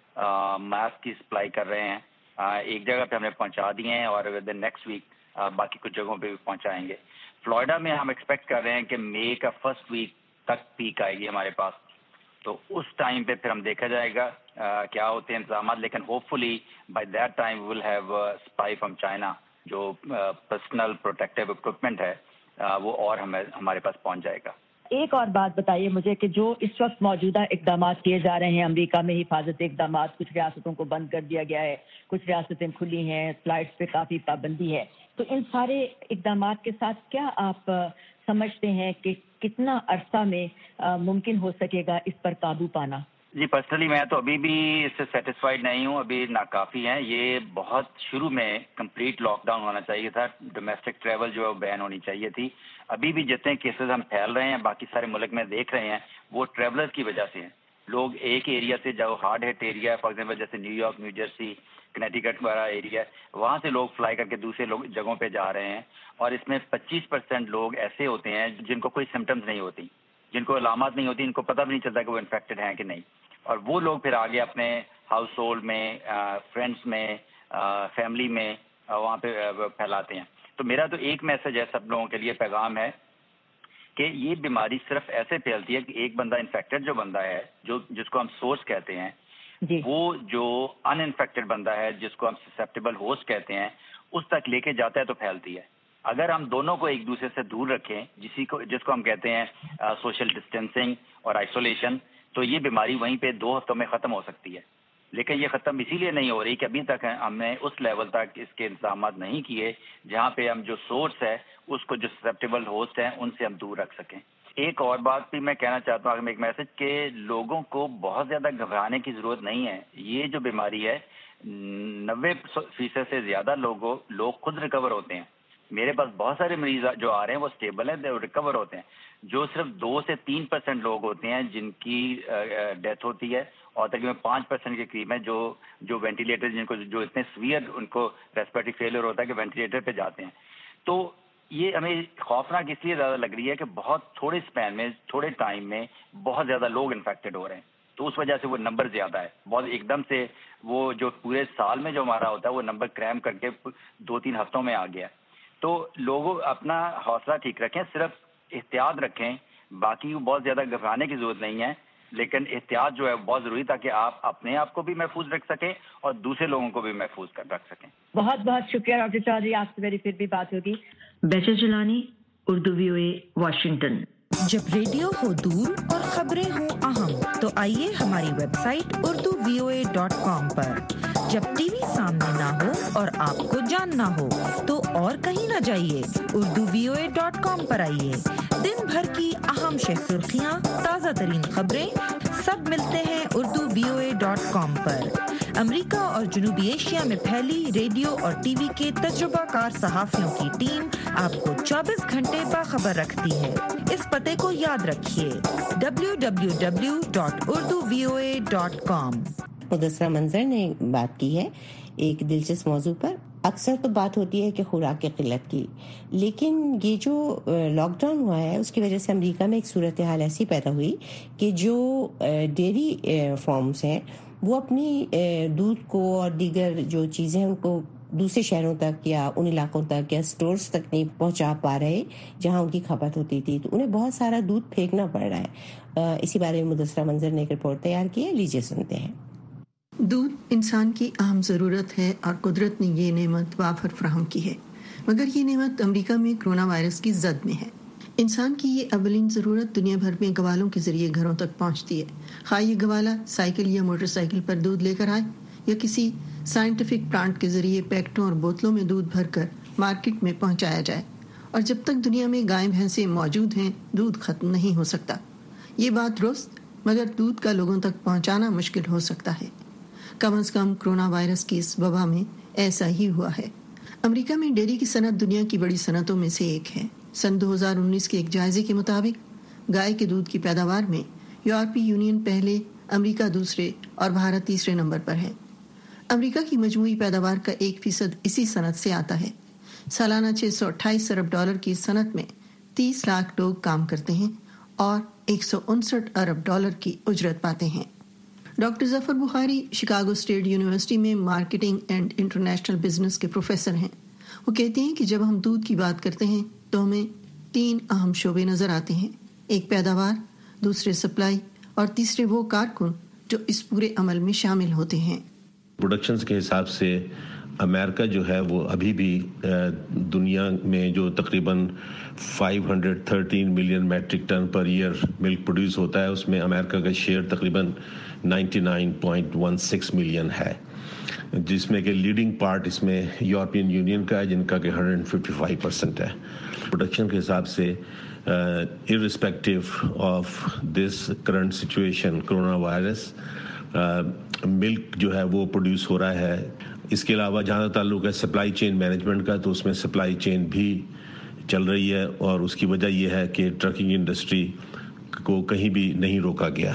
ماسک کی سپلائی کر رہے ہیں. ایک جگہ پہ ہم نے پہنچا دیے ہیں اور ود ان نیکسٹ ویک باقی کچھ جگہوں پہ بھی پہنچائیں گے. فلوریڈا میں ہم ایکسپیکٹ کر رہے ہیں کہ مئی کا فرسٹ ویک تک پیک آئے گی ہمارے پاس. تو اس ٹائم پہ پھر ہم دیکھا جائے گا کیا ہوتے ہیں انتظامات. لیکن hopefully by that time we will have supply from China. جو پرسنل پروٹیکٹیو اکوپمنٹ ہے وہ اور ہمیں ہمارے پاس پہنچ جائے گا. ایک اور بات بتائیے مجھے کہ جو اس وقت موجودہ اقدامات کیے جا رہے ہیں, امریکہ میں حفاظتی اقدامات, کچھ ریاستوں کو بند کر دیا گیا ہے, کچھ ریاستیں کھلی ہیں, فلائٹس پہ کافی پابندی ہے. تو ان سارے اقدامات کے ساتھ کیا آپ سمجھتے ہیں کہ کتنا عرصہ میں ممکن ہو سکے گا اس پر قابو پانا؟ جی پرسنلی میں تو ابھی بھی اس سے سیٹسفائیڈ نہیں ہوں, ابھی ناکافی ہیں. یہ بہت شروع میں کمپلیٹ لاک ڈاؤن ہونا چاہیے تھا, ڈومیسٹک ٹریول جو ہے بین ہونی چاہیے تھی. ابھی بھی جتنے کیسز ہم پھیل رہے ہیں باقی سارے ملک میں دیکھ رہے ہیں وہ ٹریولرز کی وجہ سے ہیں. لوگ ایک ایریا سے جو ہارڈ ہٹ ایریا ہے, فار ایگزامپل جیسے New York, New Jersey, Connecticut والا ایریا ہے, وہاں سے لوگ فلائی کر کے دوسرے لوگ جگہوں پہ جا رہے ہیں. اور اس میں پچیس پرسینٹ لوگ ایسے ہوتے ہیں جن کو کوئی سمٹمز نہیں ہوتی, جن کو علامات نہیں ہوتی, ان کو پتہ بھی نہیں چلتا کہ وہ انفیکٹڈ ہیں کہ نہیں. اور وہ لوگ پھر آگے اپنے ہاؤس ہولڈ میں, فرینڈس میں, فیملی میں وہاں پہ پھیلاتے ہیں. تو میرا تو ایک میسج ہے سب لوگوں کے لیے, پیغام ہے کہ یہ بیماری صرف ایسے پھیلتی ہے کہ ایک بندہ انفیکٹڈ جو بندہ ہے, جو جس کو ہم سورس کہتے ہیں, جی. وہ جو ان انفیکٹڈ بندہ ہے جس کو ہم سسیپٹیبل ہوسٹ کہتے ہیں, اس تک لے کے جاتا ہے تو پھیلتی ہے. اگر ہم دونوں کو ایک دوسرے سے دور رکھیں, جسی کو جس کو ہم کہتے ہیں سوشل ڈسٹینسنگ اور آئسولیشن, تو یہ بیماری وہیں پہ دو ہفتوں میں ختم ہو سکتی ہے. لیکن یہ ختم اسی لیے نہیں ہو رہی کہ ابھی تک ہم نے اس لیول تک اس کے انتظامات نہیں کیے جہاں پہ ہم جو سورس ہے اس کو, جو سسیپٹیبل ہوسٹ ہیں, ان سے ہم دور رکھ سکیں. ایک اور بات بھی میں کہنا چاہتا ہوں, ایک میسج, کہ لوگوں کو بہت زیادہ گھبرانے کی ضرورت نہیں ہے. یہ جو بیماری ہے نوے فیصد سے زیادہ لوگوں لوگ خود ریکور ہوتے ہیں. میرے پاس بہت سارے مریض جو آ رہے ہیں وہ اسٹیبل ہیں, ریکور ہوتے ہیں. جو صرف دو سے تین پرسینٹ لوگ ہوتے ہیں جن کی ڈیتھ ہوتی ہے, اور تقریباً پانچ پرسینٹ کے قریب ہے جو جو وینٹیلیٹر, جن کو جو اتنے سویئر ان کو ریسپریٹری فیلئر ہوتا ہے کہ وینٹیلیٹر پہ جاتے ہیں. تو یہ ہمیں خوفناک اس لیے زیادہ لگ رہی ہے کہ بہت تھوڑے اسپین میں, تھوڑے ٹائم میں بہت زیادہ لوگ انفیکٹڈ ہو رہے ہیں. تو اس وجہ سے وہ نمبر زیادہ ہے. بہت ایک دم سے وہ جو پورے سال میں جو ہمارا ہوتا ہے وہ نمبر کریم کر کے دو تین ہفتوں میں آ گیا. تو لوگوں اپنا حوصلہ ٹھیک رکھیں, صرف احتیاط رکھیں. باقی بہت زیادہ گھبرانے کی ضرورت نہیں ہے, لیکن احتیاط جو ہے بہت ضروری تاکہ آپ اپنے آپ کو بھی محفوظ رکھ سکیں اور دوسرے لوگوں کو بھی محفوظ کر رکھ سکیں. بہت بہت شکریہ ڈاکٹر چودھری, آپ سے میری پھر بھی بات ہوگی. بیچر Jilani, Urdu V O A, Washington. جب ریڈیو ہو دور اور خبریں ہوں اہم تو آئیے ہماری website Urdu V O A dot com پر. جب ٹی وی سامنے نہ ہو اور آپ کو جاننا ہو تو اور کہیں نہ جائیے، Urdu V O A dot com پر آئیے۔ دن بھر کی اہم شہ سرخیاں، تازہ ترین خبریں سب ملتے ہیں Urdu V O A dot com پر۔ امریکہ اور جنوبی ایشیا میں پھیلی ریڈیو اور ٹی وی کے تجربہ کار صحافیوں کی ٹیم آپ کو چوبیس گھنٹے باخبر رکھتی ہے۔ اس پتے کو یاد رکھیے، W W W dot Urdu V O A dot com. Mudassira Manzar نے بات کی ہے ایک دلچسپ موضوع پر۔ اکثر تو بات ہوتی ہے کہ خوراک کی قلت کی، لیکن یہ جو لاک ڈاؤن ہوا ہے اس کی وجہ سے امریکہ میں ایک صورتحال ایسی پیدا ہوئی کہ جو ڈیری فارمز ہیں وہ اپنی دودھ کو اور دیگر جو چیزیں ان کو دوسرے شہروں تک یا ان علاقوں تک یا سٹورز تک نہیں پہنچا پا رہے جہاں ان کی کھپت ہوتی تھی، تو انہیں بہت سارا دودھ پھینکنا پڑ رہا ہے۔ اسی بارے میں مدثرہ منظر نے ایک رپورٹ تیار کی ہے، لیجیے سنتے ہیں۔ دودھ انسان کی اہم ضرورت ہے اور قدرت نے یہ نعمت وافر فراہم کی ہے، مگر یہ نعمت امریکہ میں کرونا وائرس کی زد میں ہے۔ انسان کی یہ اولین ضرورت دنیا بھر میں گوالوں کے ذریعے گھروں تک پہنچتی ہے، خواہ یہ گوالا سائیکل یا موٹر سائیکل پر دودھ لے کر آئے یا کسی سائنٹیفک پلانٹ کے ذریعے پیکٹوں اور بوتلوں میں دودھ بھر کر مارکیٹ میں پہنچایا جائے۔ اور جب تک دنیا میں گائے بھینسیں موجود ہیں دودھ ختم نہیں ہو سکتا۔ یہ بات درست، مگر دودھ کا لوگوں تک پہنچانا مشکل ہو سکتا ہے۔ کم از کم کرونا وائرس کی اس وبا میں ایسا ہی ہوا ہے۔ امریکہ میں ڈیری کی صنعت دنیا کی بڑی صنعتوں میں سے ایک ہے۔ سن دو ہزار انیس کے ایک جائزے کے مطابق گائے کے دودھ کی پیداوار میں یورپی یونین پہلے، امریکہ دوسرے اور بھارت تیسرے نمبر پر ہے۔ امریکہ کی مجموعی پیداوار کا ایک فیصد اسی صنعت سے آتا ہے۔ سالانہ چھ سو اٹھائیس ارب ڈالر کی صنعت میں تیس لاکھ لوگ کام کرتے ہیں اور ایک سو انسٹھ ارب ڈالر کی اجرت پاتے ہیں۔ Doctor Zafar Bukhari Chicago State University میں مارکیٹنگ اینڈ انٹرنیشنل بزنس کے پروفیسر ہیں۔ وہ کہتے ہیں کہ جب ہم دودھ کی بات کرتے ہیں تو ہمیں تین اہم شعبے نظر آتے ہیں، ایک پیداوار، دوسرے سپلائی اور تیسرے وہ کارکن جو اس پورے عمل میں شامل ہوتے ہیں۔ پروڈکشنز کے حساب سے امریکہ جو ہے وہ ابھی بھی دنیا میں جو تقریباً five hundred thirteen million metric ton per year ملک پروڈیوس ہوتا ہے، اس میں امریکہ کا شیئر تقریباً ninety nine point one six million ہے، جس میں کہ لیڈنگ پارٹ اس میں یورپین یونین کا ہے جن کا کہ ہنڈریڈ ففٹی فائیو پرسینٹ ہے۔ پروڈکشن کے حساب سے irrespective of this current situation corona virus ملک جو ہے وہ پروڈیوس ہو رہا ہے۔ اس کے علاوہ جہاں تعلق ہے سپلائی چین مینجمنٹ کا، تو اس میں سپلائی چین بھی چل رہی ہے اور اس کی وجہ یہ ہے کہ ٹرکنگ انڈسٹری کو کہیں بھی نہیں روکا گیا۔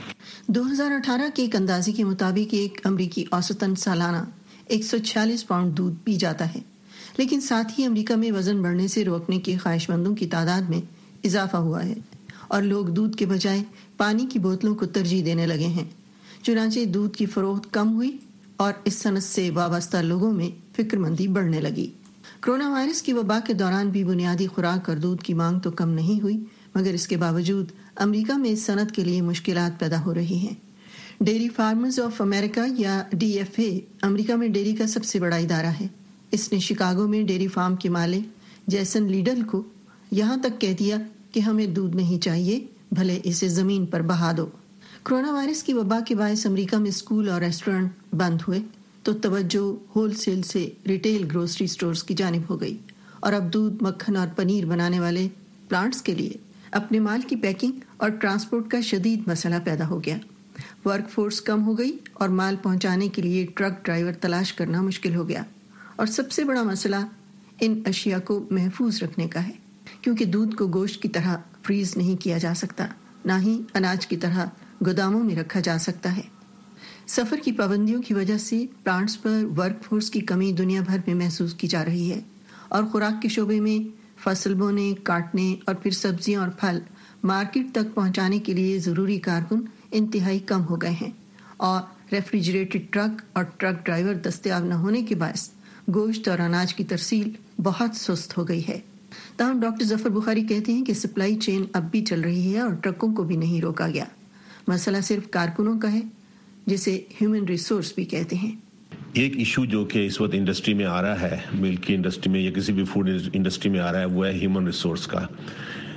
دو ہزار اٹھارہ کے ایک اندازے کے مطابق ایک امریکی اوسطاً سالانہ ایک سو چھیالیس پاؤنڈ دودھ پی جاتا ہے، لیکن ساتھ ہی امریکہ میں وزن بڑھنے سے روکنے کے خواہش مندوں کی تعداد میں اضافہ ہوا ہے اور لوگ دودھ کے بجائے پانی کی بوتلوں کو ترجیح دینے لگے ہیں۔ چنانچہ دودھ کی فروخت کم ہوئی اور اس صنعت سے وابستہ لوگوں میں فکر مندی بڑھنے لگی۔ کرونا وائرس کی وبا کے دوران بھی بنیادی خوراک اور دودھ کی مانگ تو کم نہیں ہوئی، مگر اس کے باوجود امریکہ میں اس صنعت کے لیے مشکلات پیدا ہو رہی ہیں۔ ڈیری فارمرز آف امریکہ یا ڈی ایف اے امریکہ میں ڈیری کا سب سے بڑا ادارہ ہے۔ اس نے شکاگو میں ڈیری فارم کے مالک جیسن لیڈل کو یہاں تک کہہ دیا کہ ہمیں دودھ نہیں چاہیے، بھلے اسے زمین پر بہا دو۔ کرونا وائرس کی وبا کے باعث امریکہ میں اسکول اور ریسٹورنٹ بند ہوئے تو توجہ ہول سیل سے ریٹیل گروسری سٹورز کی جانب ہو گئی، اور اب دودھ، مکھن اور پنیر بنانے والے پلانٹس کے لیے اپنے مال کی پیکنگ اور ٹرانسپورٹ کا شدید مسئلہ پیدا ہو گیا۔ ورک فورس کم ہو گئی اور مال پہنچانے کے لیے ٹرک ڈرائیور تلاش کرنا مشکل ہو گیا، اور سب سے بڑا مسئلہ ان اشیاء کو محفوظ رکھنے کا ہے، کیونکہ دودھ کو گوشت کی طرح فریز نہیں کیا جا سکتا، نہ ہی اناج کی طرح گوداموں میں رکھا جا سکتا ہے۔ سفر کی پابندیوں کی وجہ سے پلانٹس پر ورک فورس کی کمی دنیا بھر میں محسوس کی جا رہی ہے، اور خوراک کے شعبے میں فصل بونے، کاٹنے اور پھر سبزیاں اور پھل مارکیٹ تک پہنچانے کے لیے ضروری کارکن انتہائی کم ہو گئے ہیں، اور ریفریجریٹڈ ٹرک اور ٹرک ڈرائیور دستیاب نہ ہونے کے باعث گوشت اور اناج کی ترسیل بہت سست ہو گئی ہے۔ تاہم ڈاکٹر ظفر بخاری کہتے ہیں کہ سپلائی چین اب بھی چل رہی ہے اور ٹرکوں کو بھی نہیں روکا گیا۔ مسئلہ صرف کارکنوں کا ہے، جسے ہیومن ریسورس بھی کہتے ہیں۔ ایک ایشو جو کہ اس وقت انڈسٹری میں آ رہا ہے، ملک کی انڈسٹری میں یا کسی بھی فوڈ انڈسٹری میں آ رہا ہے، وہ ہے ہیومن ریسورس کا۔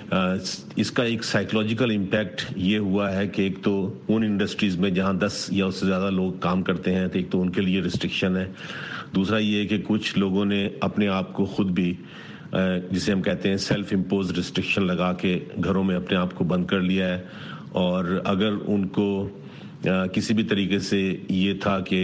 اس کا ایک سائیکولوجیکل امپیکٹ یہ ہوا ہے کہ ایک تو ان انڈسٹریز میں جہاں دس یا اس سے زیادہ لوگ کام کرتے ہیں تو ایک تو ان کے لیے ریسٹرکشن ہے. دوسرا یہ ہے کہ کچھ لوگوں نے اپنے آپ کو خود بھی جسے ہم کہتے ہیں سیلف امپوز ریسٹرکشن لگا کے گھروں میں اپنے آپ کو بند کر لیا ہے. اور اگر ان کو کسی بھی طریقے سے یہ تھا کہ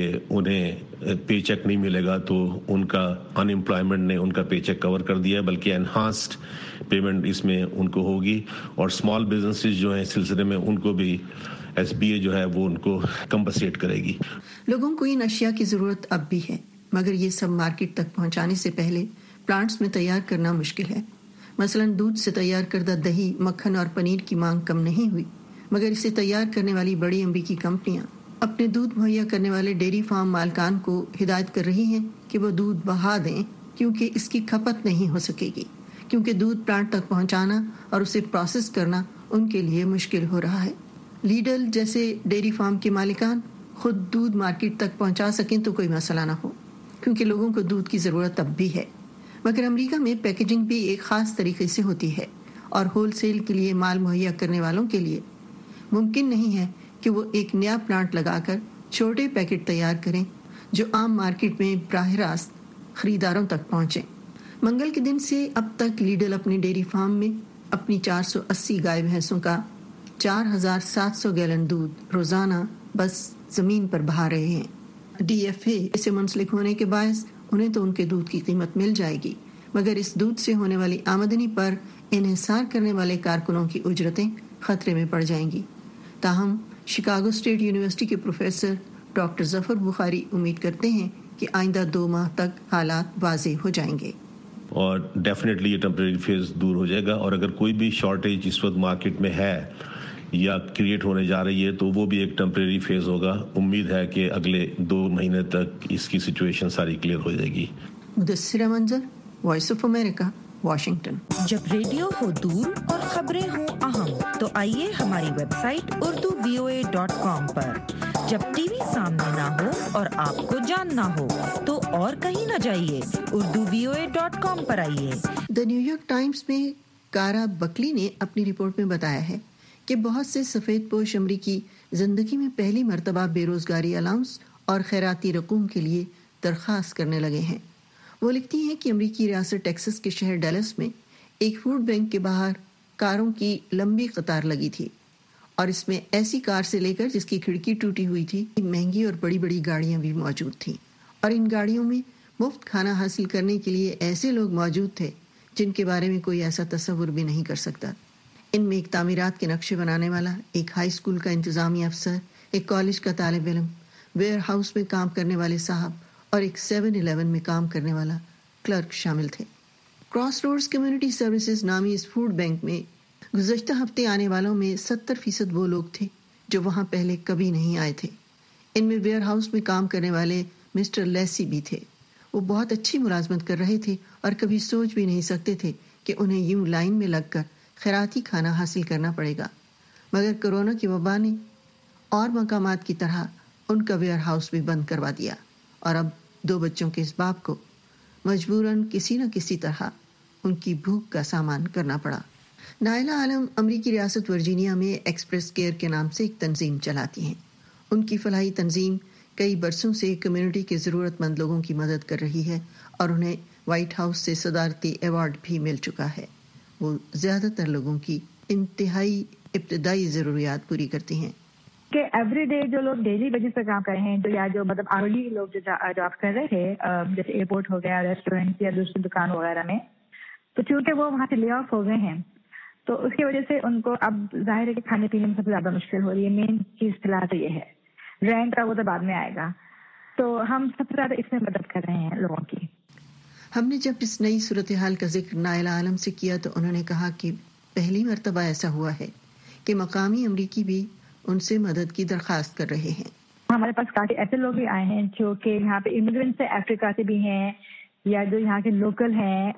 انہیں پے چیک نہیں ملے گا تو ان کا ان امپلائمنٹ نے ان کا پے چیک کور کر دیا ہے, بلکہ انہانسڈ پیمنٹ اس میں ان کو ہوگی. اور اسمال بزنسز جو ہیں اس سلسلے میں ان کو بھی ایس بی اے جو ہے وہ ان کو کمپنسیٹ کرے گی. لوگوں کو ان اشیاء کی ضرورت اب بھی ہے, مگر یہ سب مارکیٹ تک پہنچانے سے پہلے پلانٹس میں تیار کرنا مشکل ہے. مثلا دودھ سے تیار کردہ دہی, مکھن اور پنیر کی مانگ کم نہیں ہوئی, مگر اسے تیار کرنے والی بڑی امریکی کمپنیاں اپنے دودھ مہیا کرنے والے ڈیری فارم مالکان کو ہدایت کر رہی ہیں کہ وہ دودھ بہا دیں, کیونکہ اس کی کھپت نہیں ہو سکے گی, کیونکہ دودھ پلانٹ تک پہنچانا اور اسے پروسیس کرنا ان کے لیے مشکل ہو رہا ہے. لیڈل جیسے ڈیری فارم کے مالکان خود دودھ مارکیٹ تک پہنچا سکیں تو کوئی مسئلہ نہ ہو, کیونکہ لوگوں کو دودھ کی ضرورت اب بھی ہے. مگر امریکہ میں پیکیجنگ بھی ایک خاص طریقے سے ہوتی ہے, اور ہول سیل کے لیے مال مہیا کرنے والوں کے لیے ممکن نہیں ہے کہ وہ ایک نیا پلانٹ لگا کر چھوٹے پیکٹ تیار کریں جو عام مارکیٹ میں براہ راست خریداروں تک پہنچیں. منگل کے دن سے اب تک لیڈل اپنے ڈیری فارم میں اپنی چار سو اسی گائے بھینسوں کا چار ہزار سات سو گیلن دودھ روزانہ بس زمین پر بہا رہے ہیں. ڈی ایف اے سے منسلک ہونے کے باعث انہیں تو ان کے دودھ کی قیمت مل جائے گی, مگر اس دودھ سے ہونے والی آمدنی پر انحصار کرنے والے کارکنوں کی اجرتیں خطرے میں پڑ جائیں گی. تاہم شکاگو اسٹیٹ یونیورسٹی کے پروفیسر ڈاکٹر ظفر بخاری امید کرتے ہیں کہ آئندہ دو ماہ تک حالات واضح ہو جائیں گے اور ڈیفینیٹلی یہ ٹیمپریری فیز دور ہو جائے گا. اور اگر کوئی بھی شارٹیج اس وقت مارکیٹ میں ہے یا کریٹ ہونے جا رہی ہے تو وہ بھی ایک ٹیمپریری فیز ہوگا. امید ہے کہ اگلے دو مہینے تک اس کی سچویشن ساری کلیئر ہو جائے گی. Mudassira Manzar, Voice of America, Washington. جب ریڈیو ہو دور اور خبریں ہوں اہم تو آئیے ہماری website Urdu V O A dot com پر. جب ٹی وی سامنے نہ ہو اور آپ کو جاننا ہو تو اور کہیں نہ جائیے, Urdu V O A dot com پر آئیے. دا نیو یارک ٹائمز میں کارا بکلی نے اپنی رپورٹ میں بتایا ہے کہ بہت سے سفید پوش امریکی زندگی میں پہلی مرتبہ بے روزگاری الاؤنس اور خیراتی رقوم کے لیے درخواست کرنے لگے ہیں. وہ لکھتی ہیں کہ امریکی ریاست ٹیکساس کے شہر ڈیلس میں ایک فوڈ بینک کے باہر کاروں کی لمبی قطار لگی تھی, اور اس میں ایسی کار سے لے کر جس کی کھڑکی ٹوٹی ہوئی تھی مہنگی اور بڑی بڑی گاڑیاں بھی موجود تھیں, اور ان گاڑیوں میں مفت کھانا حاصل کرنے کے لیے ایسے لوگ موجود تھے جن کے بارے میں کوئی ایسا تصور بھی نہیں کر سکتا. ان میں ایک تعمیرات کے نقشے بنانے والا, ایک ہائی اسکول کا انتظامی افسر, ایک کالج کا طالب علم, ویئر ہاؤس میں کام کرنے والے صاحب اور ایک سیون الیون میں کام کرنے والا کلرک شامل تھے. کراس روڈز کمیونٹی سروسز نامی اس فوڈ بینک میں گزشتہ ہفتے آنے والوں میں ستر فیصد وہ لوگ تھے جو وہاں پہلے کبھی نہیں آئے تھے. ان میں ویئر ہاؤس میں کام کرنے والے مسٹر لیسی بھی تھے. وہ بہت اچھی ملازمت کر رہے تھے اور کبھی سوچ بھی نہیں سکتے تھے کہ انہیں یوں لائن میں لگ کر خیراتی کھانا حاصل کرنا پڑے گا. مگر کورونا کی وبا نے اور مقامات کی طرح ان کا ویئر ہاؤس بھی بند کروا دیا, اور اب دو بچوں کے اس باپ کو مجبوراً کسی نہ کسی طرح ان کی بھوک کا سامان کرنا پڑا. نائلہ عالم امریکی ریاست ورجینیا میں ایکسپریس کیئر کے نام سے ایک تنظیم چلاتی ہیں. ان کی فلاحی تنظیم کئی برسوں سے کمیونٹی کے ضرورت مند لوگوں کی مدد کر رہی ہے, اور انہیں وائٹ ہاؤس سے صدارتی ایوارڈ بھی مل چکا ہے. وہ زیادہ تر لوگوں کی انتہائی ابتدائی ضروریات پوری کرتی ہیں. کہ ایوری ڈے جو لوگ ڈیلی بیسس پہ کام کر رہے ہیں, جو یا جو مطلب آرلی لوگ جو جاب کر رہے تھے, جیسے ایئرپورٹ ہو گیا, ریسٹورینٹ یا دوسری دکان وغیرہ میں, تو چونکہ وہ وہاں سے لے آف ہو گئے ہیں تو اس کی وجہ سے ان کو اب ظاہر ہے کہ کھانے پینے میں سب سے زیادہ مشکل ہو رہی ہے. مین چیز فی الحال تو یہ ہے, رینٹ کا وہ تو بعد میں آئے گا. تو ہم سب سے زیادہ اس میں مدد کر رہے ہیں لوگوں کی. ہم نے جب اس نئی صورتحال کا ذکر نائلہ عالم سے کیا تو انہوں نے کہا کہ پہلی مرتبہ ایسا ہوا ہے کہ مقامی امریکی بھی ان سے مدد کی درخواست کر رہے ہیں. ہمارے پاس کافی ایسے لوگ بھی آئے ہیں جو کہ یہاں پہ امیگرینٹ سے افریقہ سے بھی ہیں, یا جو یہاں کے لوکل ہیں,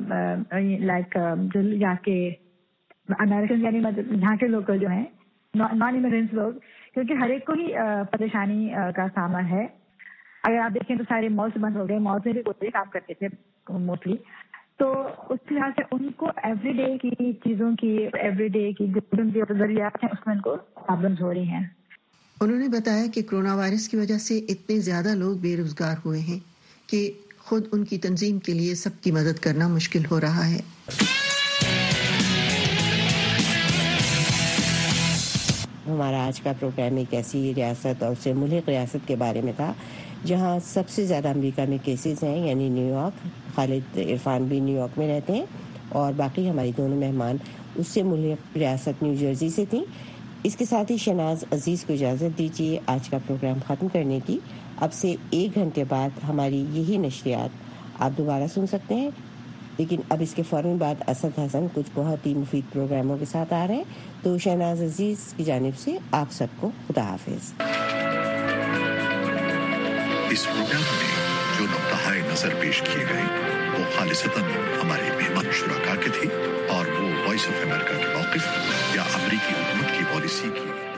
لائک جو یہاں کے امریکن, یعنی یہاں کے لوکل جو ہیں, نان امیگرینٹس لوگ, کیونکہ ہر ایک کو ہی پریشانی کا سامنا ہے. اگر آپ دیکھیں تو سارے مالس بند ہو گئے, مالس میں بھی کوئی کام کرتے تھے موسٹلی, تو اس لحاظ سے ان کو ایوری ڈے کی چیزوں کی ایوری ڈے کی جو ضروریات ہیں اس میں ان کو پابند ہو رہی ہیں. انہوں نے بتایا کہ کرونا وائرس کی وجہ سے اتنے زیادہ لوگ بے روزگار ہوئے ہیں کہ خود ان کی تنظیم کے لیے سب کی مدد کرنا مشکل ہو رہا ہے. ہمارا آج کا پروگرام ایک ایسی ریاست اور اسے ملحق ریاست کے بارے میں تھا جہاں سب سے زیادہ امریکہ میں کیسز ہیں، یعنی نیو یارک. خالد عرفان بھی نیو یارک میں رہتے ہیں اور باقی ہماری دونوں مہمان اس سے ملحق ریاست نیو جرسی سے تھیں. اس کے ساتھ ہی شہناز عزیز کو اجازت دیجیے آج کا پروگرام ختم کرنے کی. اب سے ایک گھنٹے بعد ہماری یہی نشریات آپ دوبارہ سن سکتے ہیں، لیکن اب اس کے فوراً بعد اسد حسن کچھ بہت ہی مفید پروگراموں کے ساتھ آ رہے ہیں. تو شہناز عزیز کی جانب سے آپ سب کو خدا حافظ. اس پروگرام میں جو نقطۂ نظر پیش کیے گئے وہ خالصتاً ہمارے مہمان شرکا کے تھے اور وہ وائس آف امریکہ کے موقف یا امریکی حکومت کی پالیسی کی